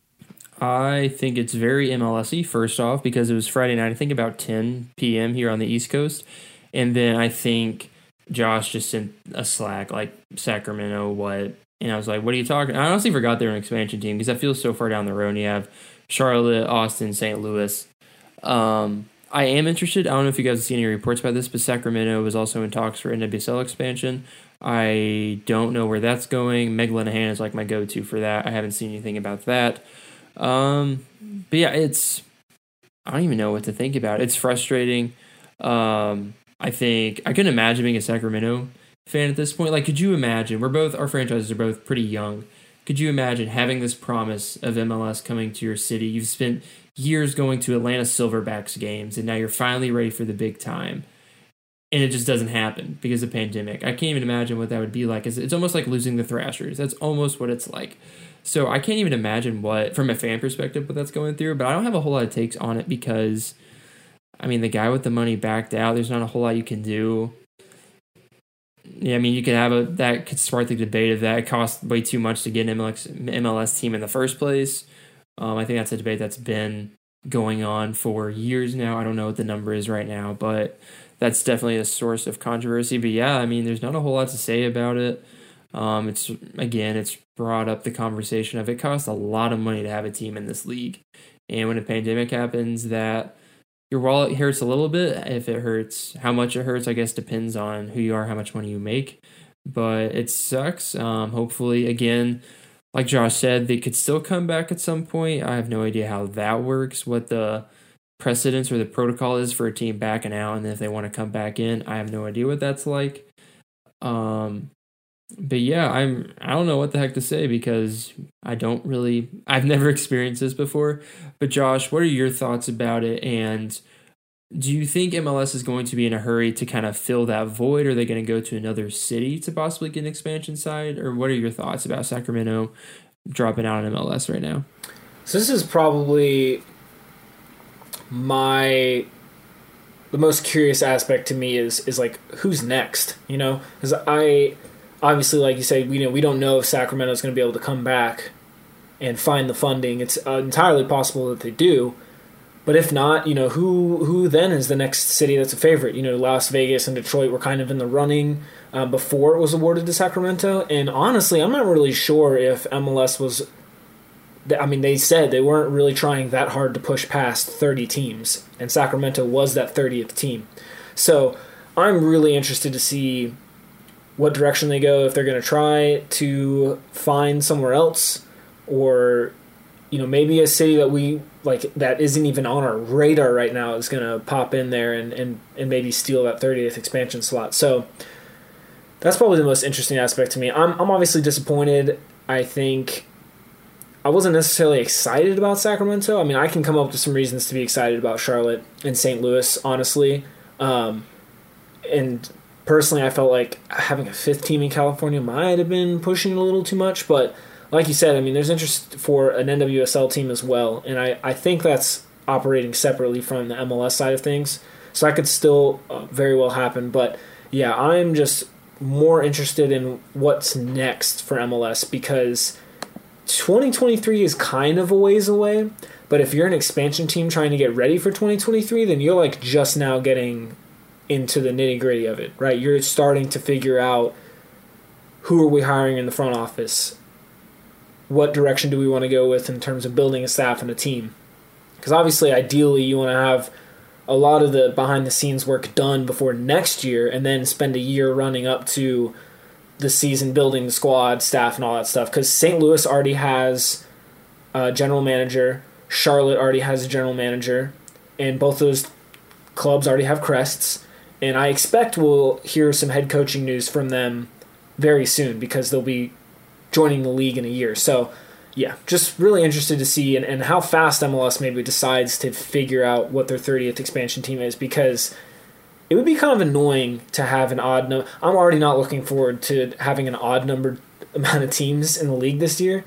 I think it's very M L S-y, first off, because it was Friday night, I think about ten p.m. here on the East Coast. And then I think Josh just sent a Slack, like, Sacramento, what? And I was like, what are you talking? I honestly forgot they're an expansion team because I feel so far down the road. And you have Charlotte, Austin, Saint Louis. Um, I am interested. I don't know if you guys have seen any reports about this, but Sacramento was also in talks for N W S L expansion. I don't know where that's going. Meg Linehan is like my go-to for that. I haven't seen anything about that. Um, but yeah, it's, I don't even know what to think about. It's frustrating. Um, I think I couldn't imagine being a Sacramento fan at this point. Like, could you imagine? We're both, our franchises are both pretty young. Could you imagine having this promise of M L S coming to your city? You've spent years going to Atlanta Silverbacks games, and now you're finally ready for the big time. And it just doesn't happen because of the pandemic. I can't even imagine what that would be like. It's, it's almost like losing the Thrashers. That's almost what it's like. So I can't even imagine what, from a fan perspective, what that's going through. But I don't have a whole lot of takes on it because, I mean, the guy with the money backed out. There's not a whole lot you can do. Yeah, I mean, you could have a, that could spark the debate of that. It costs way too much to get an M L S, M L S team in the first place. Um, I think that's a debate that's been going on for years now. I don't know what the number is right now, but that's definitely a source of controversy. But yeah, I mean, there's not a whole lot to say about it. Um, it's again, it's brought up the conversation of it costs a lot of money to have a team in this league. And when a pandemic happens, that your wallet hurts a little bit. If it hurts, how much it hurts, I guess, depends on who you are, how much money you make. But it sucks. Um, hopefully, again, like Josh said, they could still come back at some point. I have no idea how that works, what the precedence or the protocol is for a team backing out, and if they want to come back in, I have no idea what that's like. Um, but yeah, I'm I don't know what the heck to say because I don't really I've never experienced this before. But Josh, what are your thoughts about it? And do you think M L S is going to be in a hurry to kind of fill that void? Or are they going to go to another city to possibly get an expansion side? Or what are your thoughts about Sacramento dropping out on M L S right now? So this is probably my the most curious aspect to me is is like who's next, you know? Because I obviously, like you said, we you know we don't know if Sacramento is going to be able to come back and find the funding. It's uh, entirely possible that they do, but if not, you know who who then is the next city that's a favorite? You know, Las Vegas and Detroit were kind of in the running uh, before it was awarded to Sacramento, and honestly, I'm not really sure if M L S was. I mean, they said they weren't really trying that hard to push past thirty teams, and Sacramento was that thirtieth team. So I'm really interested to see what direction they go, if they're going to try to find somewhere else, or, you know, maybe a city that we, like, that isn't even on our radar right now is going to pop in there and, and, and maybe steal that thirtieth expansion slot. So that's probably the most interesting aspect to me. I'm I'm obviously disappointed. I think... I wasn't necessarily excited about Sacramento. I mean, I can come up with some reasons to be excited about Charlotte and Saint Louis, honestly. Um, and personally, I felt like having a fifth team in California might have been pushing it a little too much. But like you said, I mean, there's interest for an N W S L team as well. And I, I think that's operating separately from the M L S side of things. So that could still uh, very well happen. But yeah, I'm just more interested in what's next for M L S because twenty twenty-three is kind of a ways away. But if you're an expansion team trying to get ready for twenty twenty-three, then you're like just now getting into the nitty gritty of it, right? You're starting to figure out who are we hiring in the front office? What direction do we want to go with in terms of building a staff and a team? Because obviously, ideally, you want to have a lot of the behind-the-scenes work done before next year and then spend a year running up to the season building the squad, staff, and all that stuff. Because Saint Louis already has a general manager. Charlotte already has a general manager. And both those clubs already have crests. And I expect we'll hear some head coaching news from them very soon because they'll be joining the league in a year. So, yeah, just really interested to see and, and how fast M L S maybe decides to figure out what their thirtieth expansion team is because it would be kind of annoying to have an odd number. I'm already not looking forward to having an odd numbered amount of teams in the league this year.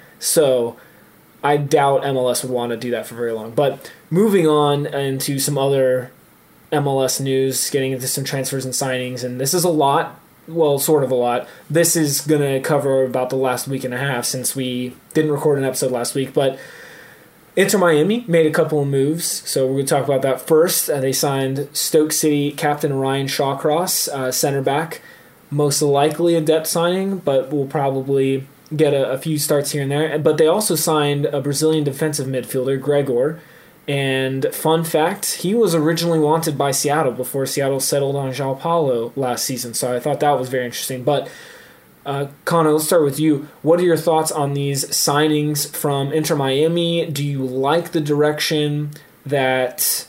So I doubt M L S would want to do that for very long. But moving on into some other M L S news, getting into some transfers and signings, and this is a lot. Well, sort of a lot. This is going to cover about the last week and a half since we didn't record an episode last week. But Inter Miami made a couple of moves, so we're going to talk about that first. Uh, they signed Stoke City captain Ryan Shawcross, uh, center back. Most likely a depth signing, but we'll probably get a, a few starts here and there. But they also signed a Brazilian defensive midfielder, Gregor. And fun fact, he was originally wanted by Seattle before Seattle settled on João Paulo last season. So I thought that was very interesting. But uh, Connor, let's start with you. What are your thoughts on these signings from Inter Miami? Do you like the direction that...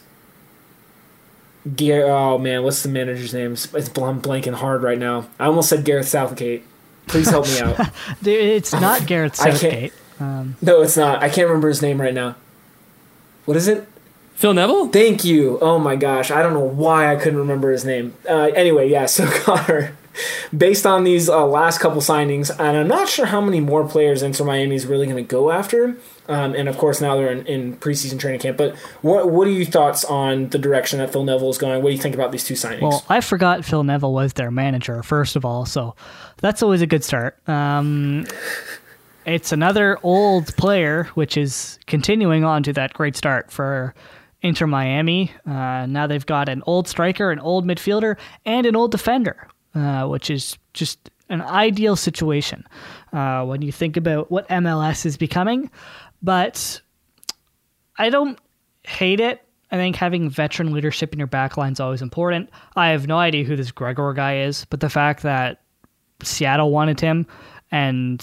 Gar- oh, man, what's the manager's name? It's, I'm blanking hard right now. I almost said Gareth Southgate. Please help me out. It's not Gareth Southgate. Um, no, it's not. I can't remember his name right now. What is it? Phil Neville? Thank you. Oh my gosh. I don't know why I couldn't remember his name. Uh, anyway, yeah, so Connor, based on these uh, last couple signings, and I'm not sure how many more players Inter Miami is really going to go after. Um, and of course, now they're in, in preseason training camp. But what what are your thoughts on the direction that Phil Neville is going? What do you think about these two signings? Well, I forgot Phil Neville was their manager, first of all, so that's always a good start. Um It's another old player, which is continuing on to that great start for Inter Miami. Uh, now they've got an old striker, an old midfielder, and an old defender, uh, which is just an ideal situation uh, when you think about what M L S is becoming. But I don't hate it. I think having veteran leadership in your backline is always important. I have no idea who this Gregor guy is, but the fact that Seattle wanted him and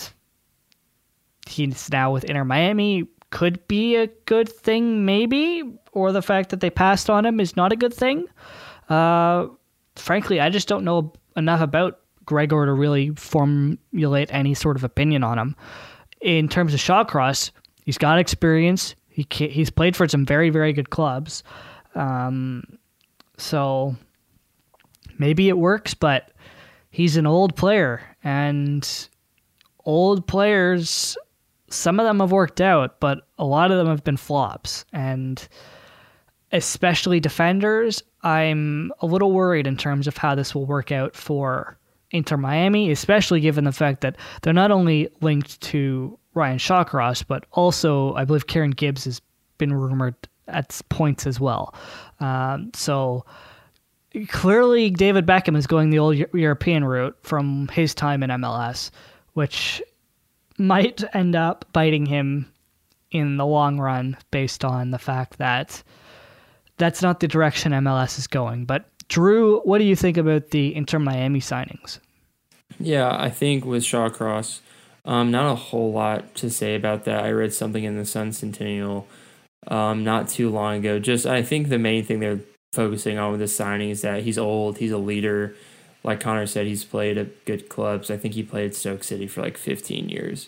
he's now with Inter Miami could be a good thing, maybe, or the fact that they passed on him is not a good thing. Uh, frankly, I just don't know enough about Gregor to really formulate any sort of opinion on him. In terms of Shawcross, he's got experience. He he's played for some very, very good clubs. Um, so maybe it works, but he's an old player, and old players... Some of them have worked out, but a lot of them have been flops. And especially defenders, I'm a little worried in terms of how this will work out for Inter Miami, especially given the fact that they're not only linked to Ryan Shawcross, but also I believe Kieran Gibbs has been rumored at points as well. Um, so clearly David Beckham is going the old European route from his time in M L S, which might end up biting him in the long run based on the fact that that's not the direction M L S is going. But Drew, what do you think about the Inter Miami signings? Yeah, I think with Shawcross, um, not a whole lot to say about that. I read something in the Sun Centennial um, not too long ago. Just I think the main thing they're focusing on with this signing is that he's old, he's a leader. Like Connor said, he's played at good clubs. I think he played at Stoke City for like fifteen years.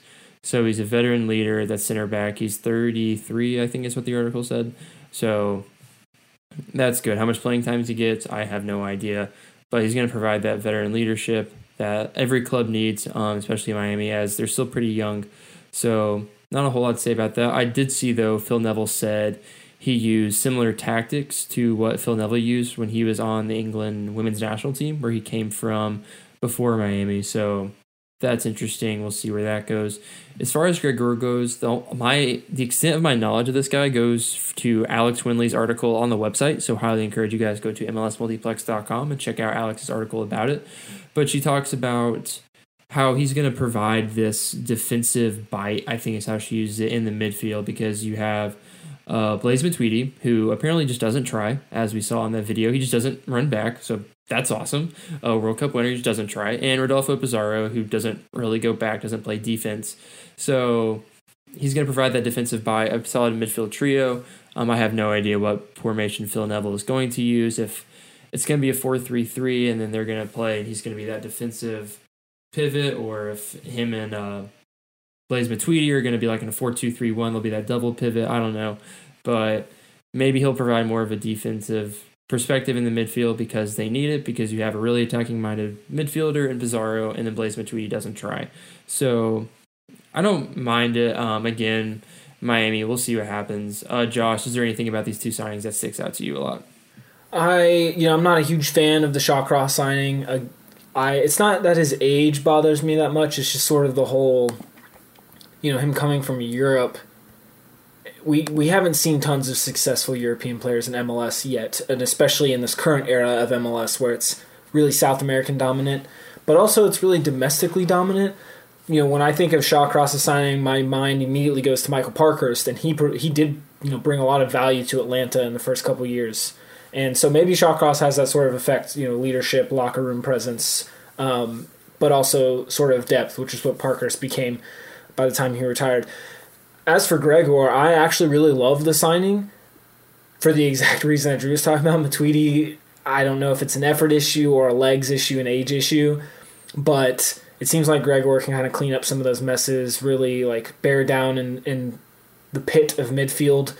So he's a veteran leader that's center back. He's thirty-three, I think is what the article said. So that's good. How much playing time he gets, I have no idea. But he's going to provide that veteran leadership that every club needs, um, especially Miami, as they're still pretty young. So not a whole lot to say about that. I did see, though, Phil Neville said he used similar tactics to what Phil Neville used when he was on the England women's national team, where he came from before Miami. So that's interesting. We'll see where that goes. As far as Gregor goes, the, my the extent of my knowledge of this guy goes to Alex Winley's article on the website, so highly encourage you guys to go to M L S multiplex dot com and check out Alex's article about it. But she talks about how he's going to provide this defensive bite, I think is how she used it, in the midfield, because you have uh, Blaise Matuidi, who apparently just doesn't try, as we saw in that video. He just doesn't run back, so that's awesome. A World Cup winner who just doesn't try. And Rodolfo Pizarro, who doesn't really go back, doesn't play defense. So he's going to provide that defensive by a solid midfield trio. Um, I have no idea what formation Phil Neville is going to use. If it's going to be a four three three and then they're going to play and he's going to be that defensive pivot, or if him and uh, Blaise Matuidi are going to be like in a four two three one, they'll be that double pivot. I don't know. But maybe he'll provide more of a defensive perspective in the midfield because they need it, because you have a really attacking-minded midfielder in Pizarro, and then Blaise Matuidi doesn't try. So I don't mind it. Um, again, Miami, we'll see what happens. Uh, Josh, is there anything about these two signings that sticks out to you a lot? I, you know, I'm not a huge fan of the Shawcross signing. Uh, I, it's not that his age bothers me that much. It's just sort of the whole, you know, him coming from Europe. We we haven't seen tons of successful European players in M L S yet, and especially in this current era of M L S where it's really South American dominant, but also it's really domestically dominant. You know, when I think of Shawcross signing, my mind immediately goes to Michael Parkhurst, and he he did you know bring a lot of value to Atlanta in the first couple of years, and so maybe Shawcross has that sort of effect, you know, leadership, locker room presence, um, but also sort of depth, which is what Parkhurst became by the time he retired. As for Gregor, I actually really love the signing for the exact reason that Drew was talking about. Matuidi, I don't know if it's an effort issue or a legs issue, an age issue, but it seems like Gregor can kind of clean up some of those messes, really like bear down in, in the pit of midfield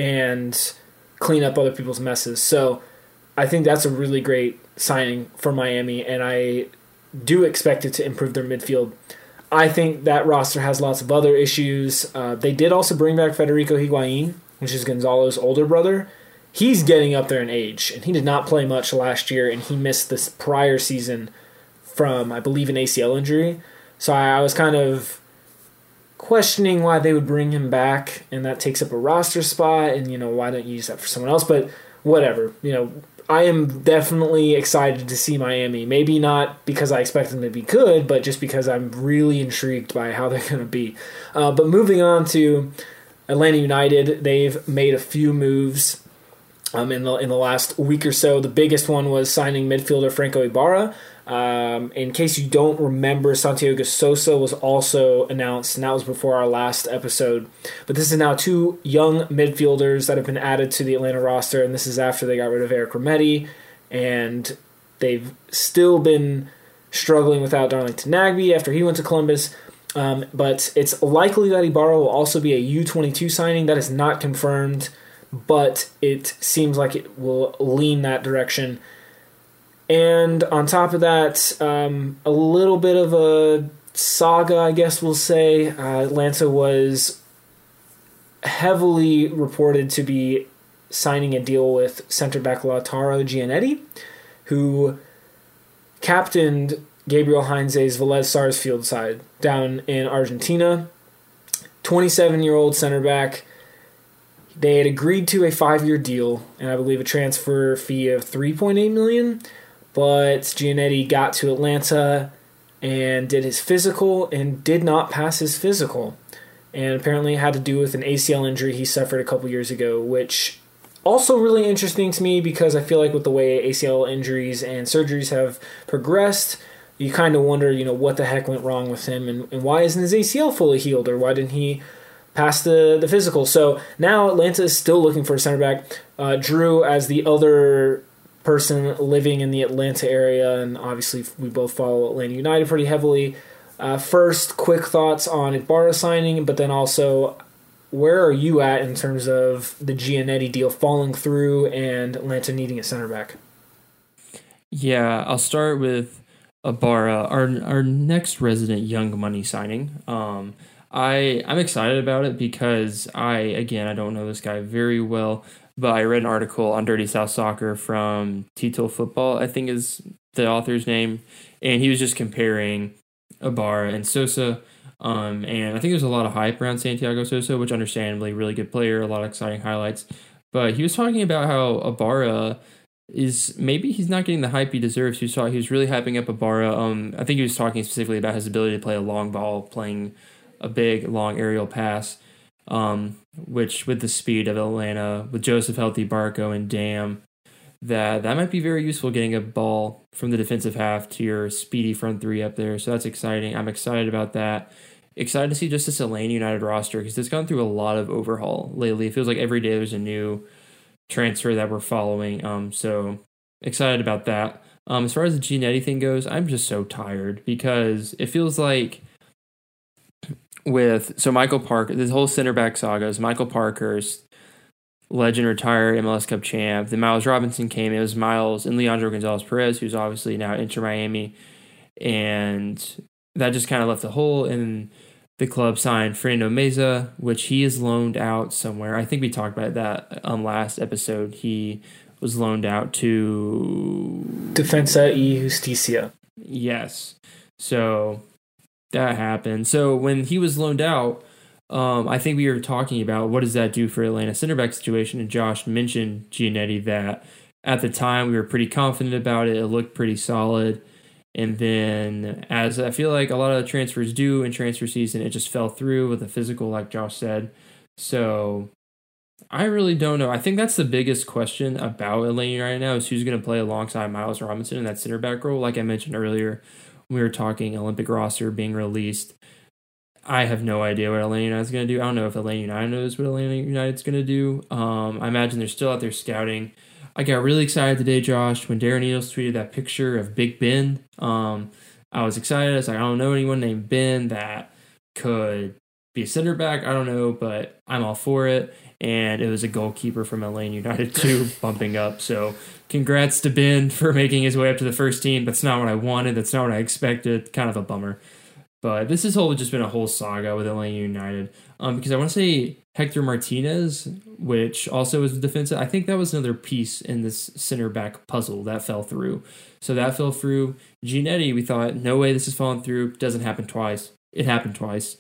and clean up other people's messes. So I think that's a really great signing for Miami, and I do expect it to improve their midfield. I think that roster has lots of other issues. Uh, they did also bring back Federico Higuain, which is Gonzalo's older brother. He's getting up there in age, and he did not play much last year, and he missed this prior season from, I believe, an A C L injury. So I, I was kind of questioning why they would bring him back, and that takes up a roster spot, and, you know, why don't you use that for someone else? But whatever, you know, I am definitely excited to see Miami. Maybe not because I expect them to be good, but just because I'm really intrigued by how they're going to be. Uh, but moving on to Atlanta United, they've made a few moves um, in the in the last week or so. The biggest one was signing midfielder Franco Ibarra. Um, in case you don't remember, Santiago Sosa was also announced, and that was before our last episode. But this is now two young midfielders that have been added to the Atlanta roster, and this is after they got rid of Eric Remedi, and they've still been struggling without Darlington Nagbe after he went to Columbus. Um, but it's likely that Ibarra will also be a U twenty-two signing. That is not confirmed, but it seems like it will lean that direction. And on top of that, um, a little bit of a saga, I guess we'll say. Uh, Atlanta was heavily reported to be signing a deal with center back Lautaro Giannetti, who captained Gabriel Heinze's Vélez Sarsfield side down in Argentina. twenty-seven-year-old center back. They had agreed to a five-year deal, and I believe a transfer fee of three point eight million dollars. But Giannetti got to Atlanta and did his physical and did not pass his physical. And apparently it had to do with an A C L injury he suffered a couple years ago, which also really interesting to me because I feel like with the way A C L injuries and surgeries have progressed, you kind of wonder, you know, what the heck went wrong with him and, and why isn't his A C L fully healed, or why didn't he pass the, the physical? So now Atlanta is still looking for a center back. Uh, Drew, as the other person living in the Atlanta area, and obviously we both follow Atlanta United pretty heavily, Uh, first, quick thoughts on Ibarra signing, but then also, where are you at in terms of the Giannetti deal falling through and Atlanta needing a center back? Yeah, I'll start with Ibarra, our our next resident young money signing. Um, I I'm excited about it because I again I don't know this guy very well, but I read an article on Dirty South Soccer from Tito Football, I think is the author's name, and he was just comparing Ibarra and Sosa. Um, and I think there's a lot of hype around Santiago Sosa, which understandably really good player, a lot of exciting highlights. But he was talking about how Ibarra is maybe he's not getting the hype he deserves. He was, talking, he was really hyping up Ibarra. Um, I think he was talking specifically about his ability to play a long ball, playing a big, long aerial pass, um, which with the speed of Atlanta, with Joseph healthy, Barco, and Dam, that that might be very useful getting a ball from the defensive half to your speedy front three up there. So that's exciting. I'm excited about that. Excited to see just this Atlanta United roster because it's gone through a lot of overhaul lately. It feels like every day there's a new transfer that we're following. Um, so excited about that. Um, as far as the Giannetti thing goes, I'm just so tired because it feels like with so Michael Parker, this whole center back saga is Michael Parkhurst, legend retired M L S Cup champ. Then Miles Robinson came. It was Miles and Leandro Gonzalez Perez, who's obviously now Inter Miami, and that just kind of left a hole. And the club signed Fernando Meza, which he is loaned out somewhere. I think we talked about that on last episode. He was loaned out to Defensa y Justicia. Yes. So that happened. So when he was loaned out, um, I think we were talking about what does that do for Atlanta center back situation, and Josh mentioned Giannetti that at the time we were pretty confident about it. It looked pretty solid. And then, as I feel like a lot of transfers do in transfer season, it just fell through with a physical, like Josh said. So I really don't know. I think that's the biggest question about Atlanta United now is who's going to play alongside Miles Robinson in that center back role. Like I mentioned earlier, we were talking Olympic roster being released. I have no idea what Atlanta United is going to do. I don't know if Atlanta United knows what Atlanta United is going to do. Um, I imagine they're still out there scouting. I got really excited today, Josh, when Darren Eales tweeted that picture of Big Ben. Um, I was excited. I was like, I don't know anyone named Ben that could be a center back. I don't know, but I'm all for it. And it was a goalkeeper from Atlanta United too, bumping up. So congrats to Ben for making his way up to the first team. That's not what I wanted. That's not what I expected. Kind of a bummer. But this has whole just been a whole saga with Atlanta United. Um, because I want to say Hector Martinez, which also was defensive. I think that was another piece in this center back puzzle that fell through. So that fell through. Giannetti, we thought, no way this is falling through. Doesn't happen twice. It happened twice.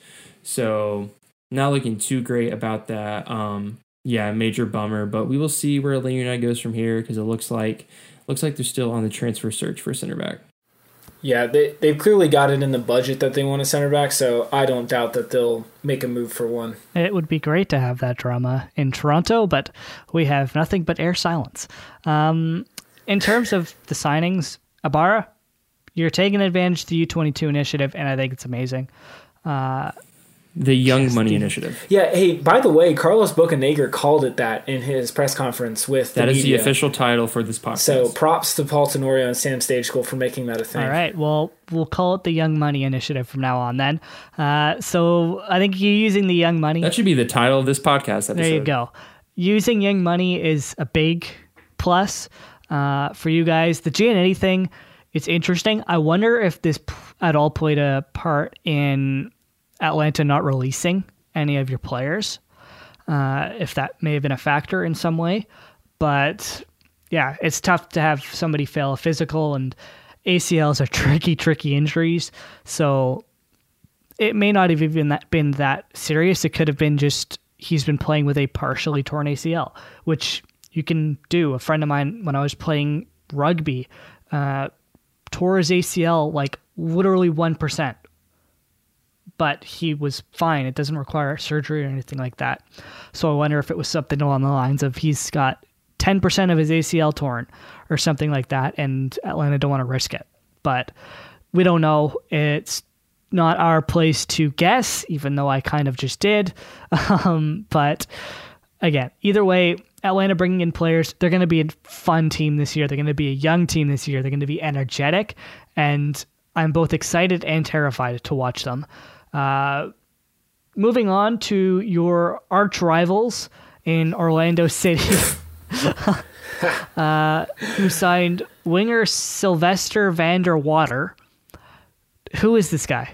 So not looking too great about that. Um, yeah, major bummer. But we will see where Atlanta United goes from here because it looks like looks like they're still on the transfer search for center back. Yeah, they, they've clearly got it in the budget that they want a center back, so I don't doubt that they'll make a move for one. It would be great to have that drama in Toronto, but we have nothing but air silence. Um, in terms of the signings, Ibarra, you're taking advantage of the U twenty-two initiative, and I think it's amazing. Uh, The Young Money Initiative. Yeah, hey, by the way, Carlos Bocanegra called it that in his press conference with the That is media. the official title for this podcast. So props to Paul Tenorio and Sam Stageschool for making that a thing. All right, well, we'll call it the Young Money Initiative from now on then. Uh, so I think you're using the Young Money. That should be the title of this podcast episode. There you go. Using Young Money is a big plus uh, for you guys. The Giannetti thing, it's interesting. I wonder if this p- at all played a part in Atlanta not releasing any of your players, uh, if that may have been a factor in some way. But yeah, it's tough to have somebody fail a physical, and A C Ls are tricky, tricky injuries. So it may not have even that, been that serious. It could have been just he's been playing with a partially torn A C L, which you can do. A friend of mine, when I was playing rugby, uh, tore his A C L like literally one percent. But he was fine. It doesn't require surgery or anything like that. So I wonder if it was something along the lines of he's got ten percent of his A C L torn or something like that, and Atlanta don't want to risk it. But we don't know. It's not our place to guess, even though I kind of just did. Um, but again, either way, Atlanta bringing in players, they're going to be a fun team this year. They're going to be a young team this year. They're going to be energetic, and I'm both excited and terrified to watch them. Uh, moving on to your arch rivals in Orlando City, uh, who signed winger Sylvester Vander Water. Who is this guy?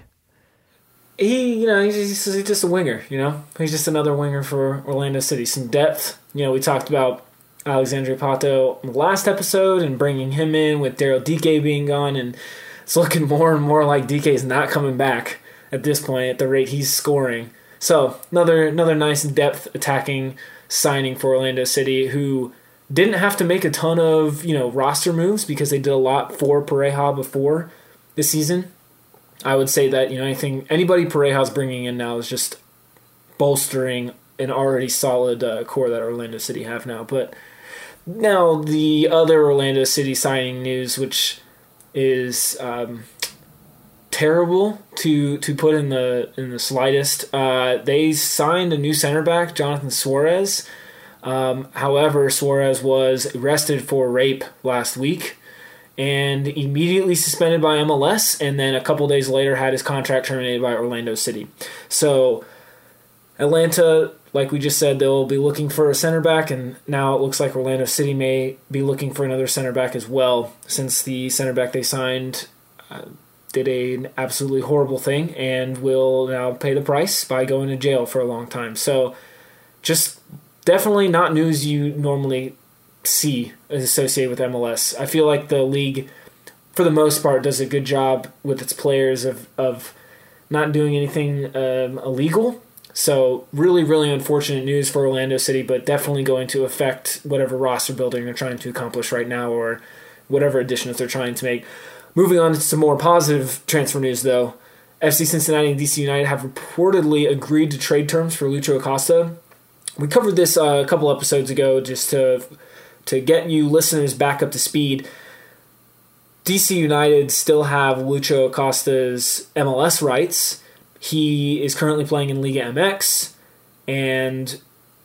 He, you know, he's just, he's just a winger, you know? He's just another winger for Orlando City. Some depth. You know, we talked about Alexandre Pato in the last episode and bringing him in with Daryl Dike being gone, and it's looking more and more like D K's not coming back at this point at the rate he's scoring. So, another another nice depth attacking signing for Orlando City, who didn't have to make a ton of, you know, roster moves because they did a lot for Pareja before this season. I would say that, you know, anything anybody Pareja's bringing in now is just bolstering an already solid uh, core that Orlando City have now. But now the other Orlando City signing news, which is um, terrible to to put in the in the slightest. Uh, they signed a new center back, Jonathan Suarez. Um, however, Suarez was arrested for rape last week and immediately suspended by M L S, and then a couple days later had his contract terminated by Orlando City. So Atlanta, like we just said, they'll be looking for a center back, and now it looks like Orlando City may be looking for another center back as well, since the center back they signed uh, did a, an absolutely horrible thing and will now pay the price by going to jail for a long time. So just definitely not news you normally see associated with M L S. I feel like the league, for the most part, does a good job with its players of, of not doing anything um, illegal. So really, really unfortunate news for Orlando City, but definitely going to affect whatever roster building they're trying to accomplish right now or whatever additions they're trying to make. Moving on to some more positive transfer news, though. F C Cincinnati and D C United have reportedly agreed to trade terms for Lucho Acosta. We covered this uh, a couple episodes ago just to to get you listeners back up to speed. D C United still have Lucho Acosta's M L S rights. He is currently playing in Liga M X, and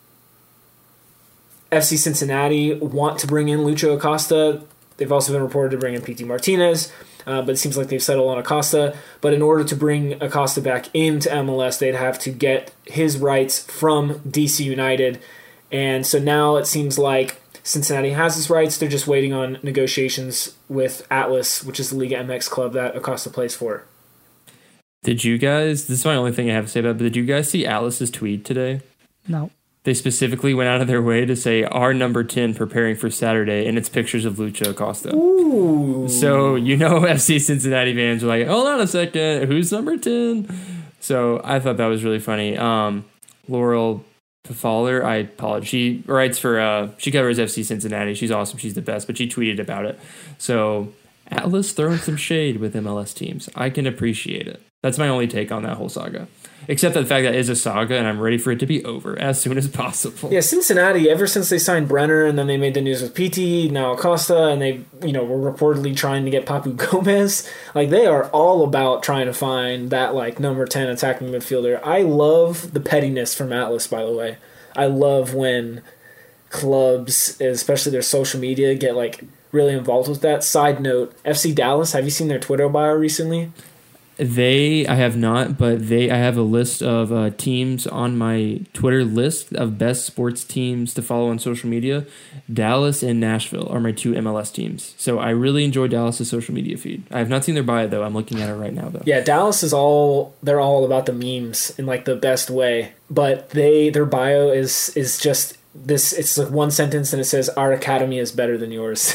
F C Cincinnati want to bring in Lucho Acosta. They've also been reported to bring in P T Martinez, uh, but it seems like they've settled on Acosta. But in order to bring Acosta back into M L S, they'd have to get his rights from D C United. And so now it seems like Cincinnati has his rights. They're just waiting on negotiations with Atlas, which is the Liga M X club that Acosta plays for. Did you guys, this is my only thing I have to say about it, but did you guys see Atlas's tweet today? No. They specifically went out of their way to say, our number ten preparing for Saturday, and it's pictures of Lucho Acosta. Ooh. So, you know, F C Cincinnati fans were like, hold on a second, who's number ten? So I thought that was really funny. Um, Laurel Faller, I apologize. She writes for, uh, she covers F C Cincinnati. She's awesome. She's the best, but she tweeted about it. So Atlas throwing some shade with M L S teams. I can appreciate it. That's my only take on that whole saga. Except the fact that it is a saga, and I'm ready for it to be over as soon as possible. Yeah, Cincinnati, ever since they signed Brenner, and then they made the news with P T, now Acosta, and they, you know, were reportedly trying to get Papu Gomez. Like, they are all about trying to find that, like, number ten attacking midfielder. I love the pettiness from Atlas, by the way. I love when clubs, especially their social media, get, like, really involved with that. Side note, F C Dallas, have you seen their Twitter bio recently? They, I have not, but they, I have a list of uh, teams on my Twitter list of best sports teams to follow on social media. Dallas and Nashville are my two M L S teams. So I really enjoy Dallas's social media feed. I have not seen their bio, though. I'm looking at it right now, though. Yeah, Dallas is all, they're all about the memes in, like, the best way. But they, their bio is is just this, it's like one sentence and it says, our academy is better than yours.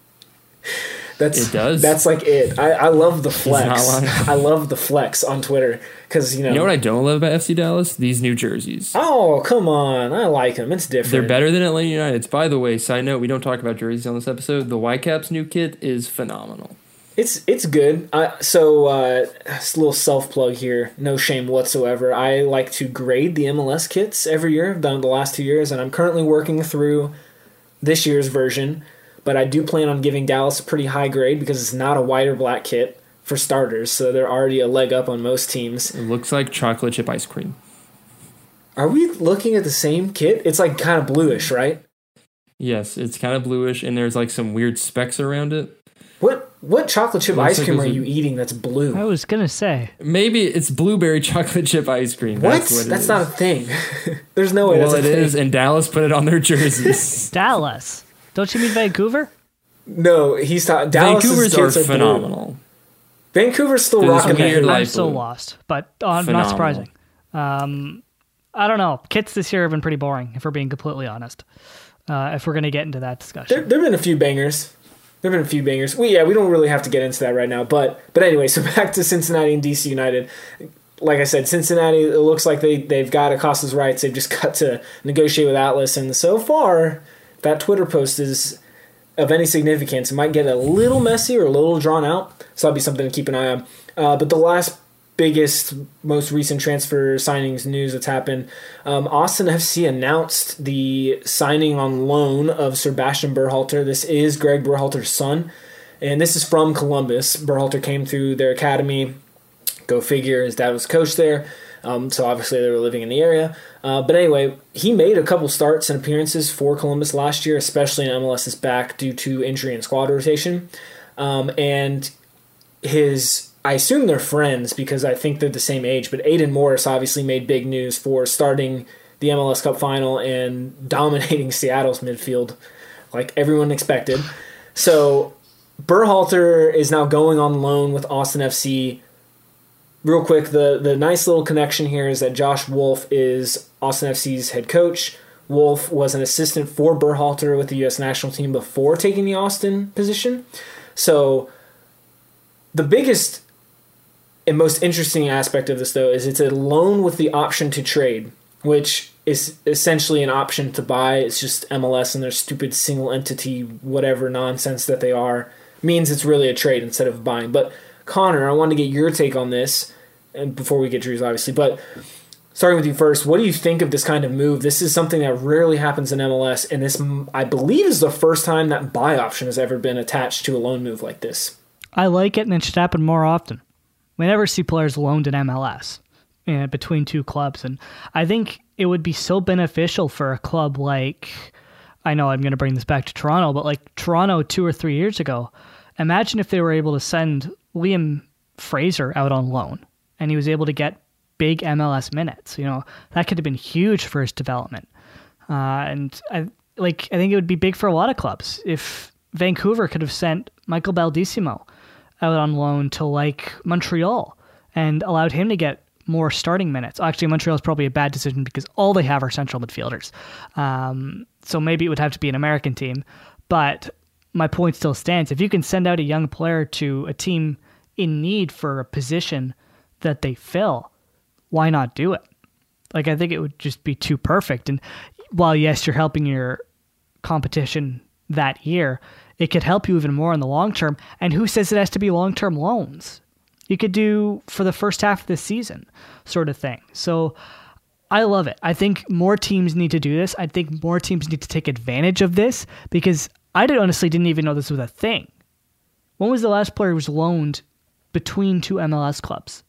That's, it does. That's like it. I, I love the flex. I love the flex on Twitter because, you know. You know what I don't love about F C Dallas? These new jerseys. Oh, come on. I like them. It's different. They're better than Atlanta United's. By the way, side note, we don't talk about jerseys on this episode. The Whitecaps new kit is phenomenal. It's it's good. I, so, uh, it's a little self-plug here. No shame whatsoever. I like to grade the M L S kits every year. I've done it the last two years, and I'm currently working through this year's version. But I do plan on giving Dallas a pretty high grade because it's not a white or black kit for starters, so they're already a leg up on most teams. It looks like chocolate chip ice cream. Are we looking at the same kit? It's like kind of bluish, right? Yes, it's kind of bluish, and there's like some weird specks around it. What What chocolate chip Looks ice like cream those are are- you eating that's blue? I was gonna say. Maybe it's blueberry chocolate chip ice cream. What? That's, what it That's is. not a thing. There's no way Well, that's it a thing. is, and Dallas put it on their jerseys. Dallas. Don't you mean Vancouver? No, he's talking. Dallas Vancouver's are kids are blue. phenomenal. Vancouver's still They're this rocking that. weird, hoodie. I'm light so blue. lost, but uh, not Phenomenal. surprising. Um, I don't know. Kits this year have been pretty boring, if we're being completely honest. Uh, if we're going to get into that discussion. There there have been a few bangers. There have been a few bangers. We yeah, we don't really have to get into that right now. But but anyway, so back to Cincinnati and D C United. Like I said, Cincinnati, it looks like they, they've got Acosta's rights. They've just got to negotiate with Atlas. And so far, that Twitter post is of any significance. It might get a little messy or a little drawn out. So that'll be something to keep an eye on. Uh, but the last biggest, most recent transfer signings news that's happened, um, Austin F C announced the signing on loan of Sebastian Berhalter. This is Greg Berhalter's son, and this is from Columbus. Berhalter came through their academy. Go figure, his dad was coach there, um, so obviously they were living in the area. Uh, but anyway, he made a couple starts and appearances for Columbus last year, especially in MLS's back due to injury and squad rotation. Um, and his... I assume they're friends because I think they're the same age, but Aiden Morris obviously made big news for starting the M L S Cup final and dominating Seattle's midfield like everyone expected. So Berhalter is now going on loan with Austin F C. Real quick, the, the nice little connection here is that Josh Wolf is Austin F C's head coach. Wolf was an assistant for Berhalter with the U S national team before taking the Austin position. So the biggest and most interesting aspect of this, though, is it's a loan with the option to trade, which is essentially an option to buy. It's just M L S and their stupid single entity, whatever nonsense that they are, means it's really a trade instead of buying. But Connor, I wanted to get your take on this, and before we get Drew's, obviously. But starting with you first, what do you think of this kind of move? This is something that rarely happens in M L S, and this, I believe, is the first time that buy option has ever been attached to a loan move like this. I like it, and it should happen more often. We never see players loaned in M L S uh, between two clubs, and I think it would be so beneficial for a club like, I know I'm going to bring this back to Toronto, but like Toronto two or three years ago, imagine if they were able to send Liam Fraser out on loan, and he was able to get big M L S minutes. You know, that could have been huge for his development. Uh, and I like I think it would be big for a lot of clubs if Vancouver could have sent Michael Baldissimo out on loan to like Montreal and allowed him to get more starting minutes. Actually, Montreal is probably a bad decision because all they have are central midfielders. Um, so maybe it would have to be an American team. But my point still stands. If you can send out a young player to a team in need for a position that they fill, why not do it? Like, I think it would just be too perfect. And while, yes, you're helping your competition that year, it could help you even more in the long term. And who says it has to be long-term loans? You could do for the first half of the season sort of thing. So I love it. I think more teams need to do this. I think more teams need to take advantage of this because I did, honestly didn't even know this was a thing. When was the last player who was loaned between two M L S clubs?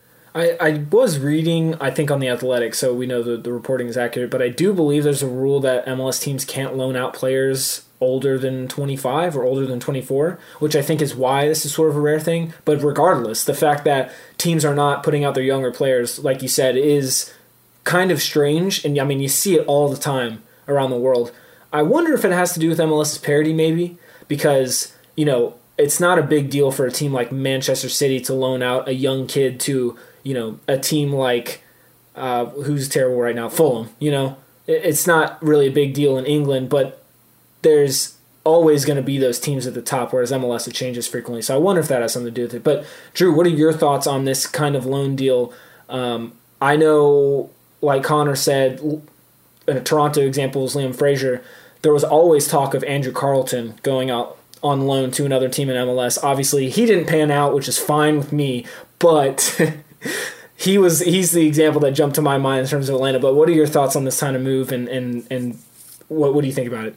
I, I was reading, I think, on The Athletic, so we know the, the reporting is accurate, but I do believe there's a rule that M L S teams can't loan out players older than twenty-five or older than twenty-four, which I think is why this is sort of a rare thing. But regardless, the fact that teams are not putting out their younger players, like you said, is kind of strange, and I mean, you see it all the time around the world. I wonder if it has to do with MLS's parity, maybe, because, you know, it's not a big deal for a team like Manchester City to loan out a young kid to, you know, a team like, uh, who's terrible right now, Fulham, you know. It's not really a big deal in England, but there's always going to be those teams at the top, whereas M L S, it changes frequently. So I wonder if that has something to do with it. But, Drew, what are your thoughts on this kind of loan deal? Um, I know, like Connor said, a Toronto example is Liam Fraser. There was always talk of Andrew Carleton going out on loan to another team in M L S. Obviously, he didn't pan out, which is fine with me, but he was he's the example that jumped to my mind in terms of Atlanta. But what are your thoughts on this kind of move, and and, and what, what do you think about it?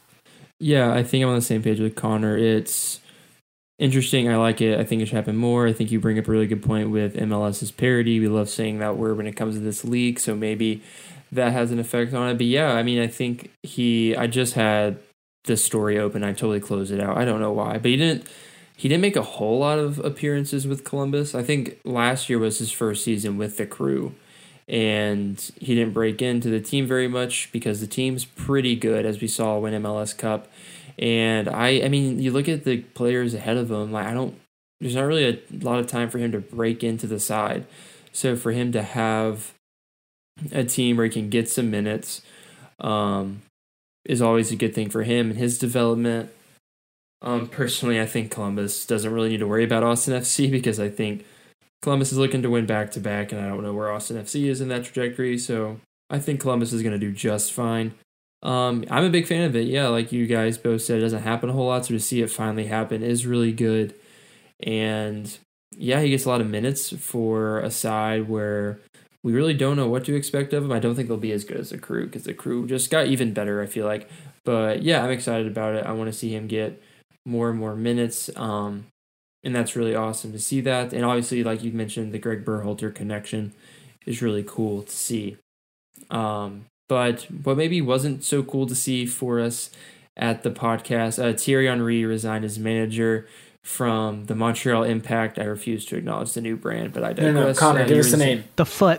Yeah, I think I'm on the same page with Connor. It's interesting. I like it. I think it should happen more. I think you bring up a really good point with MLS's parity. We love saying that word when it comes to this league, so maybe that has an effect on it. But yeah, I mean, I think he, I just had this story open. I totally closed it out. I don't know why, but he didn't, he didn't make a whole lot of appearances with Columbus. I think last year was his first season with the Crew, and he didn't break into the team very much because the team's pretty good, as we saw win M L S Cup. And I, I mean, you look at the players ahead of him, like I don't, there's not really a lot of time for him to break into the side. So for him to have a team where he can get some minutes um, is always a good thing for him and his development. Um, personally, I think Columbus doesn't really need to worry about Austin F C because I think Columbus is looking to win back-to-back, and I don't know where Austin F C is in that trajectory. So I think Columbus is going to do just fine. Um, I'm a big fan of it. Yeah, like you guys both said, it doesn't happen a whole lot, so to see it finally happen is really good. And yeah, he gets a lot of minutes for a side where we really don't know what to expect of him. I don't think they'll be as good as the Crew because the Crew just got even better, I feel like. But yeah, I'm excited about it. I want to see him get more and more minutes, um, and that's really awesome to see that. And obviously, like you mentioned, the Greg Berhalter connection is really cool to see. Um, But what maybe wasn't so cool to see for us at the podcast, uh, Thierry Henry resigned as manager from the Montreal Impact. I refuse to acknowledge the new brand, but I digress. No, no, Connor, uh, give us the resi- name. The Foot.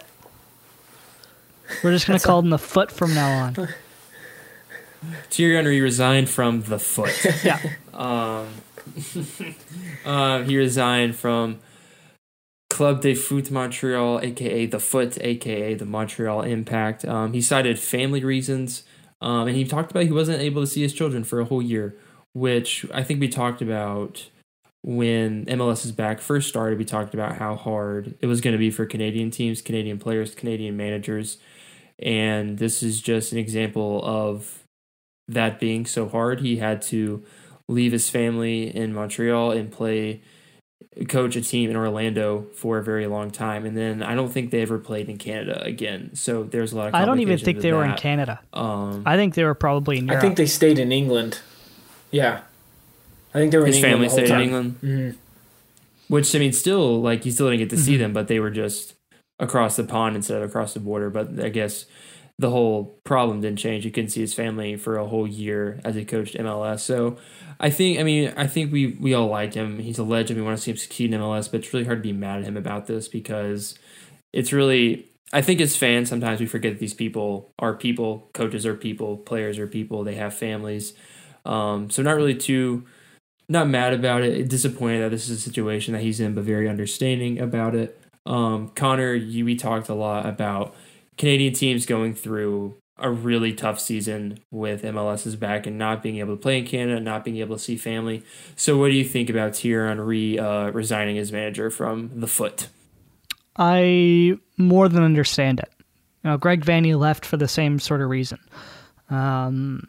We're just going to call them the Foot from now on. Thierry Henry resigned from the Foot. Yeah. Um, uh, he resigned from Club de Foot Montreal, a k a. The Foot, a k a the Montreal Impact. Um, he cited family reasons, um, and he talked about he wasn't able to see his children for a whole year, which I think we talked about when M L S's back first started. We talked about how hard it was going to be for Canadian teams, Canadian players, Canadian managers, and this is just an example of that being so hard. He had to leave his family in Montreal and play coach a team in Orlando for a very long time, and then I don't think they ever played in Canada again. So there's a lot of I don't even complications think with they were in that. Canada. Um, I think they were probably in Europe. I think they stayed in England. Yeah. I think they were his in England family the whole stayed time. in England, Mm-hmm. which I mean, still like you still didn't get to see Mhm. them, but they were just across the pond instead of across the border. But I guess the whole problem didn't change. You couldn't see his family for a whole year as he coached M L S. So I think, I mean, I think we, we all like him. He's a legend. We want to see him succeed in M L S, but it's really hard to be mad at him about this because it's really, I think as fans, sometimes we forget that these people are people, coaches are people, players are people, they have families. Um, so not really too, not mad about it, disappointed that this is a situation that he's in, but very understanding about it. Um, Connor, you, we talked a lot about Canadian teams going through a really tough season with M L S's back and not being able to play in Canada, not being able to see family. So what do you think about Thierry Henry uh, resigning as manager from the Foot? I more than understand it. You know, Greg Vanney left for the same sort of reason. Um,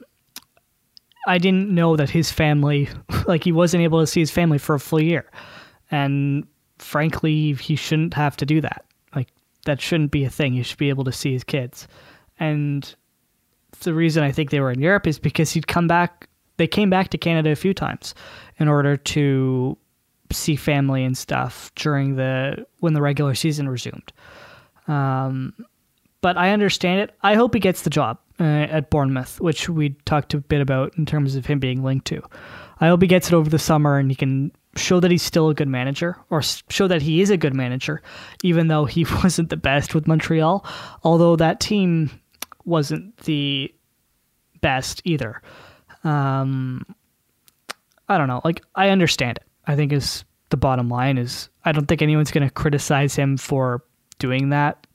I didn't know that his family, like he wasn't able to see his family for a full year. And frankly, he shouldn't have to do that. Like that shouldn't be a thing. He should be able to see his kids. And the reason I think they were in Europe is because he'd come back, they came back to Canada a few times in order to see family and stuff during the, when the regular season resumed. Um, but I understand it. I hope he gets the job uh, at Bournemouth, which we talked a bit about in terms of him being linked to. I hope he gets it over the summer and he can show that he's still a good manager, or show that he is a good manager, even though he wasn't the best with Montreal, although that team wasn't the best either. Um, I don't know. Like, I understand it. I think is the bottom line is I don't think anyone's going to criticize him for doing that.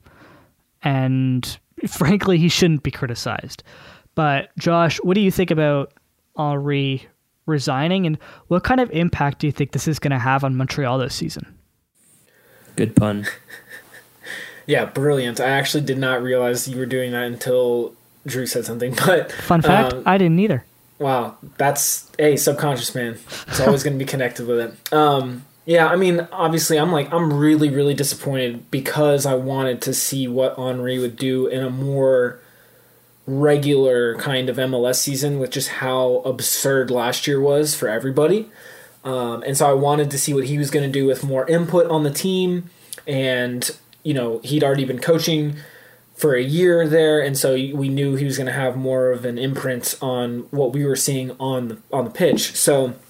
And frankly, he shouldn't be criticized. But Josh, what do you think about Henry resigning, and what kind of impact do you think this is going to have on Montreal this season? Good pun. Yeah, brilliant. I actually did not realize you were doing that until Drew said something. But Fun fact, um, I didn't either. Wow, that's a hey, subconscious, man. It's always going to be connected with it. Um, yeah, I mean, obviously, I'm like, I'm really, really disappointed because I wanted to see what Henry would do in a more regular kind of M L S season with just how absurd last year was for everybody. Um, and so I wanted to see what he was going to do with more input on the team. And, you know, he'd already been coaching for a year there, and so we knew he was going to have more of an imprint on what we were seeing on the, on the pitch. So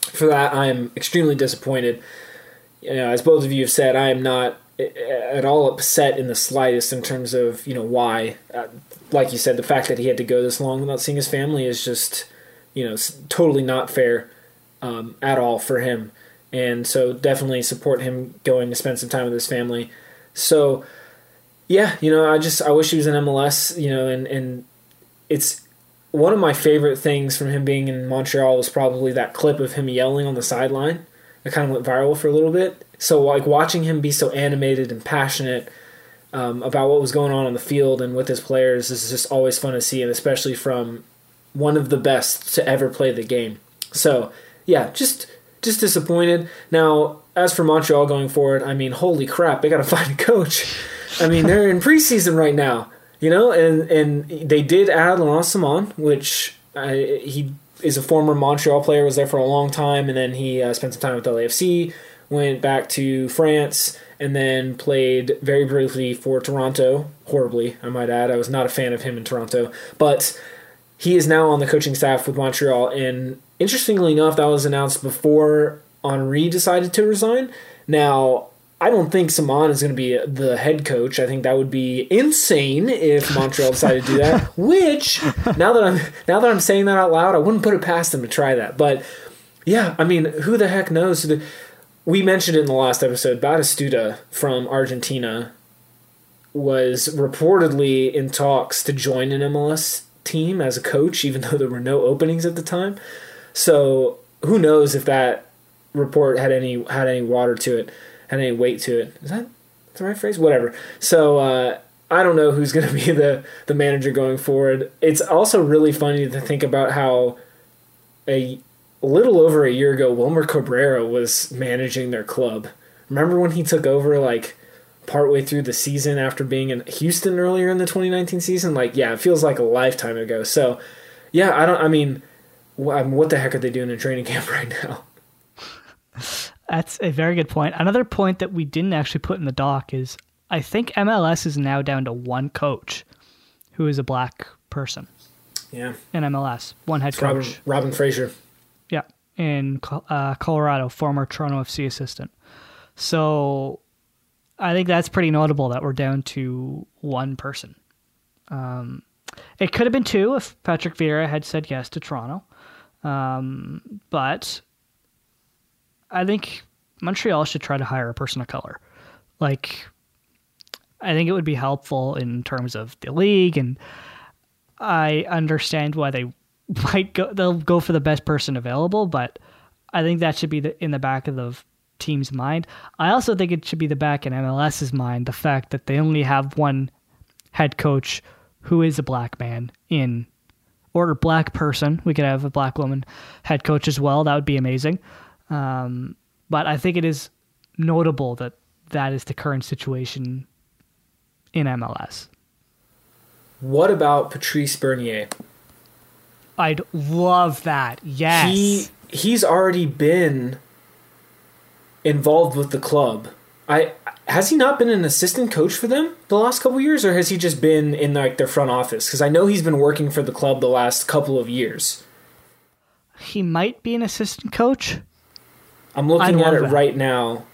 for that, I am extremely disappointed. You know, as both of you have said, I am not at all upset in the slightest in terms of, you know, why. Uh, like you said, the fact that he had to go this long without seeing his family is just, you know, totally not fair um, at all for him. And so definitely support him going to spend some time with his family. So, yeah, you know, I just, I wish he was in M L S, you know, and, and it's one of my favorite things from him being in Montreal was probably that clip of him yelling on the sideline. It kind of went viral for a little bit. So, like, watching him be so animated and passionate um, about what was going on on the field and with his players is just always fun to see, and especially from one of the best to ever play the game. So, yeah, just just disappointed. Now, as for Montreal going forward, I mean, holy crap, they got to find a coach. I mean, they're in preseason right now, you know, and, and they did add Laurent Simon, which uh, he is a former Montreal player, was there for a long time, and then he uh, spent some time with L A F C, went back to France, and then played very briefly for Toronto. Horribly, I might add. I was not a fan of him in Toronto. But he is now on the coaching staff with Montreal, and interestingly enough, that was announced before Henry decided to resign. Now, I don't think Simon is going to be the head coach. I think that would be insane if Montreal decided to do that. Which, now that I'm now that I'm saying that out loud, I wouldn't put it past them to try that. But yeah, I mean, who the heck knows? We mentioned it in the last episode. Batistuta from Argentina was reportedly in talks to join an M L S team as a coach, even though there were no openings at the time. So who knows if that report had any had any water to it. Had any weight to it. Is that the right phrase? Whatever. So uh, I don't know who's going to be the, the manager going forward. It's also really funny to think about how a little over a year ago, Wilmer Cabrera was managing their club. Remember when he took over like partway through the season after being in Houston earlier in the twenty nineteen season? Like, yeah, it feels like a lifetime ago. So, yeah, I don't. I mean, what the heck are they doing in training camp right now? That's a very good point. Another point that we didn't actually put in the doc is I think M L S is now down to one coach who is a black person. Yeah. In M L S. One head it's coach. Robin, Robin Fraser. Yeah. In uh, Colorado, former Toronto F C assistant. So I think that's pretty notable that we're down to one person. Um, it could have been two if Patrick Vieira had said yes to Toronto. Um, but I think Montreal should try to hire a person of color. Like, I think it would be helpful in terms of the league, and I understand why they might go. They'll go for the best person available, but I think that should be the, in the back of the team's mind. I also think it should be the back in MLS's mind, the fact that they only have one head coach who is a black man in, or a black person. We could have a black woman head coach as well. That would be amazing. Um, but I think it is notable that that is the current situation in M L S. What about Patrice Bernier? I'd love that. Yes. He he's already been involved with the club. I has he not been an assistant coach for them the last couple of years, or has he just been in like their front office? Because I know he's been working for the club the last couple of years. He might be an assistant coach. I'm looking at it that. right now,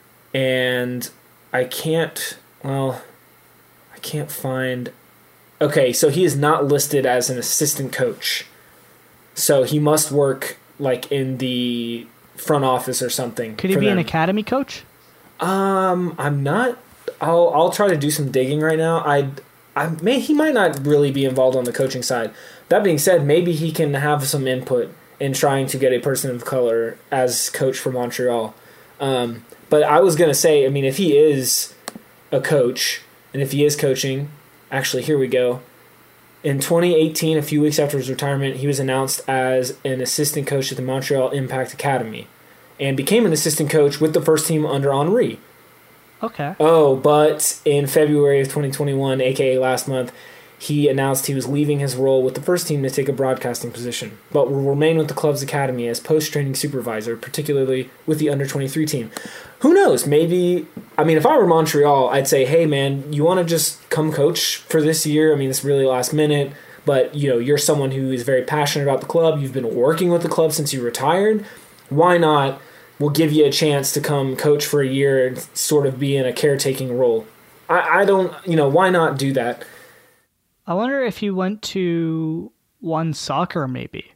and I can't, well, I can't find... Okay, so he is not listed as an assistant coach. So he must work, like, in the front office or something. Could he be them. an academy coach? Um, I'm not... I'll I'll try to do some digging right now. I I may he might not really be involved on the coaching side. That being said, maybe he can have some input in trying to get a person of color as coach for Montreal. Um, but I was going to say, I mean, if he is a coach, and if he is coaching, actually, here we go. In twenty eighteen, a few weeks after his retirement, he was announced as an assistant coach at the Montreal Impact Academy and became an assistant coach with the first team under Henry. Okay. Oh, but in February of twenty twenty-one, a k a last month, he announced he was leaving his role with the first team to take a broadcasting position, but will remain with the club's academy as post-training supervisor, particularly with the under twenty-three team. Who knows? Maybe, I mean, if I were Montreal, I'd say, hey, man, you want to just come coach for this year? I mean, it's really last minute, but, you know, you're someone who is very passionate about the club. You've been working with the club since you retired. why not? We'll give you a chance to come coach for a year and sort of be in a caretaking role. I, I don't, you know, why not do that? I wonder if he went to One Soccer, maybe.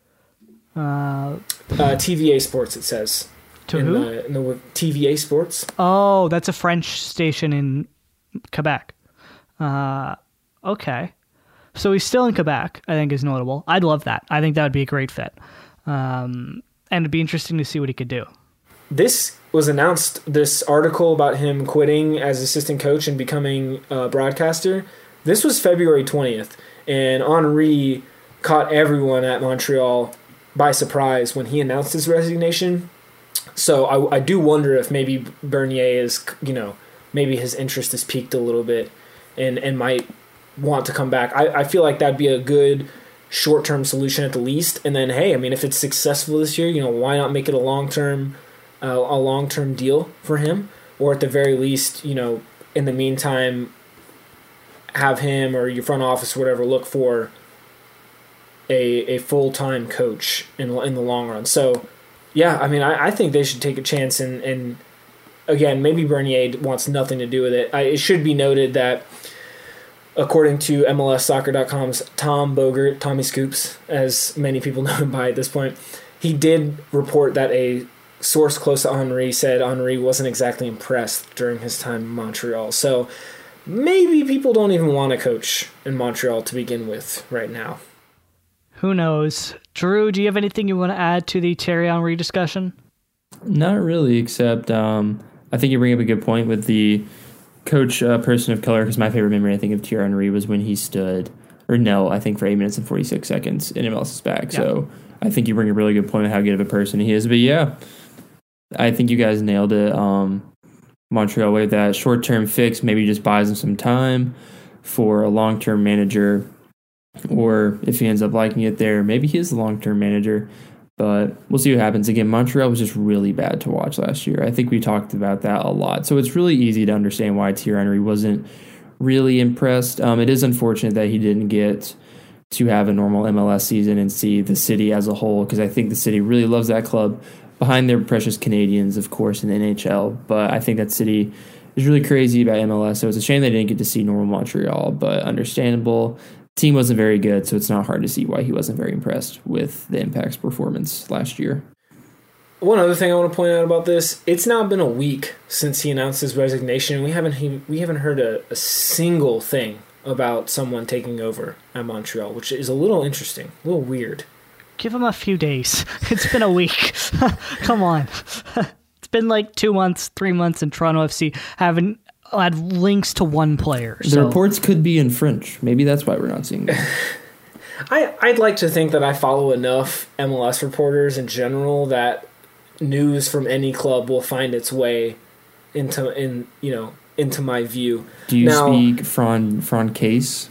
Uh, uh, T V A Sports, it says. To in who? The, in the T V A Sports. Oh, that's a French station in Quebec. Uh, okay. So he's still in Quebec, I think is notable. I'd love that. I think that would be a great fit. Um, and it'd be interesting to see what he could do. This was announced, this article about him quitting as assistant coach and becoming a broadcaster. This was February twentieth, and Henry caught everyone at Montreal by surprise when he announced his resignation. So I, I do wonder if maybe Bernier is, you know, maybe his interest is peaked a little bit and, and might want to come back. I, I feel like that'd be a good short-term solution at the least. And then, hey, I mean, if it's successful this year, you know, why not make it a long-term uh, a long-term deal for him? Or at the very least, you know, in the meantime, have him or your front office or whatever look for a a full-time coach in in the long run. So, yeah, I mean, I, I think they should take a chance. And, and again, maybe Bernier wants nothing to do with it. I, it should be noted that according to M L S Soccer dot com's Tom Bogert, Tommy Scoops, as many people know him by at this point, he did report that a source close to Henry said Henry wasn't exactly impressed during his time in Montreal. So maybe people don't even want to coach in Montreal to begin with right now. Who knows? Drew, do you have anything you want to add to the Thierry Henry discussion? Not really, except um, I think you bring up a good point with the coach uh, person of color, because my favorite memory, I think, of Thierry Henry was when he stood, or no, I think for eight minutes and forty-six seconds in MLS's back. Yeah. So I think you bring a really good point of how good of a person he is. But yeah, I think you guys nailed it. Um, Montreal with that short-term fix maybe just buys him some time for a long-term manager, or if he ends up liking it there, maybe he is the long-term manager. But we'll see what happens. Again, Montreal was just really bad to watch last year. I think we talked about that a lot. So it's really easy to understand why Thierry Henry wasn't really impressed. Um, it is unfortunate that he didn't get to have a normal M L S season and see the city as a whole, because I think the city really loves that club behind their precious Canadians, of course, in the N H L. But I think that city is really crazy about M L S. So it's a shame they didn't get to see normal Montreal, but understandable. Team wasn't very good, so it's not hard to see why he wasn't very impressed with the Impact's performance last year. One other thing I want to point out about this, it's now been a week since he announced his resignation. We haven't he, we haven't heard a, a single thing about someone taking over at Montreal, which is a little interesting, a little weird. Give him a few days. It's been a week. Come on. It's been like two months, three months in Toronto F C. Haven't had links to one player. The so. reports could be in French. Maybe that's why we're not seeing them. I, I'd like to think that I follow enough M L S reporters in general that news from any club will find its way into in you know into my view. Do you now, speak Fran Francais?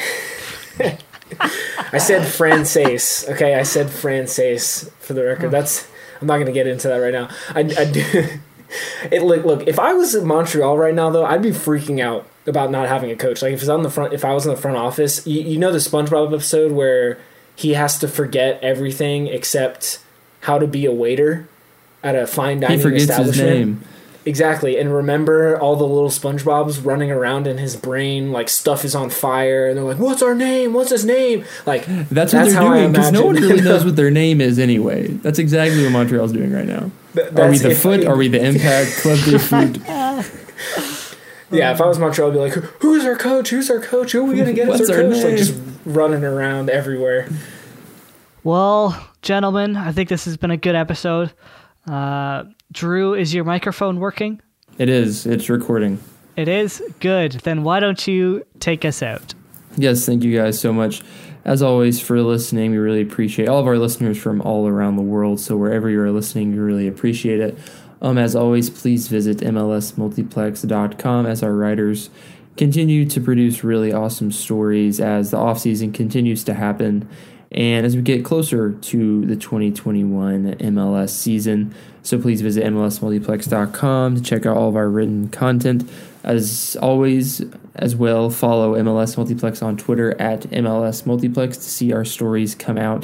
I said Francaise. Okay, I said Francaise for the record. That's I'm not going to get into that right now. I, I do. It look look. If I was in Montreal right now, though, I'd be freaking out about not having a coach. Like if it's on the front, if I was in the front office, you, you know the SpongeBob episode where he has to forget everything except how to be a waiter at a fine dining he forgets establishment. His name. Exactly, and remember all the little SpongeBobs running around in his brain, like stuff is on fire, and they're like, "What's our name? What's his name?" Like that's, that's what they're doing, because no one really knows what their name is anyway. That's exactly what Montreal's doing right now. Th- Are we the Foot? I mean, Are we the Impact? Club de Foot? Yeah, if I was Montreal, I'd be like, "Who's our coach? Who's our coach? Who are we gonna get as our, our coach?" Name? Like just running around everywhere. Well, gentlemen, I think this has been a good episode. Uh, Drew, is your microphone working? It is. It's recording. It is? Good. Then why don't you take us out? Yes, thank you guys so much, as always, for listening. We really appreciate all of our listeners from all around the world. So wherever you're listening, we really appreciate it. Um, as always, please visit M L S multiplex dot com as our writers continue to produce really awesome stories as the offseason continues to happen. And as we get closer to the twenty twenty-one M L S season, so please visit M L S multiplex dot com to check out all of our written content. As always, as well, follow M L S Multiplex on Twitter at M L S Multiplex to see our stories come out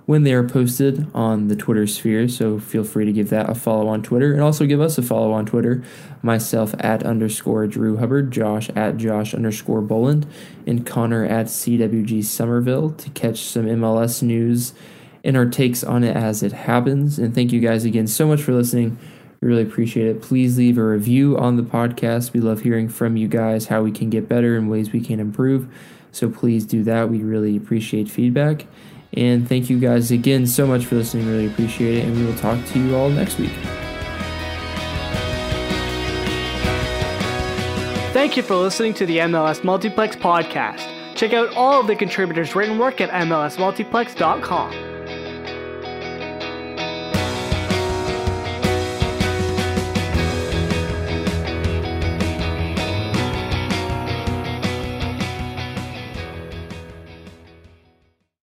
when they are posted on the Twitter sphere, so feel free to give that a follow on Twitter, and also give us a follow on Twitter, myself at underscore Drew Hubbard, Josh at Josh underscore Boland, and Connor at C W G Somerville to catch some M L S news and our takes on it as it happens. And thank you guys again so much for listening. We really appreciate it. Please leave a review on the podcast. We love hearing from you guys, how we can get better and ways we can improve. So please do that. We really appreciate feedback. And thank you guys again so much for listening. Really appreciate it. And we will talk to you all next week. Thank you for listening to the M L S Multiplex podcast. Check out all of the contributors' written work at M L S multiplex dot com.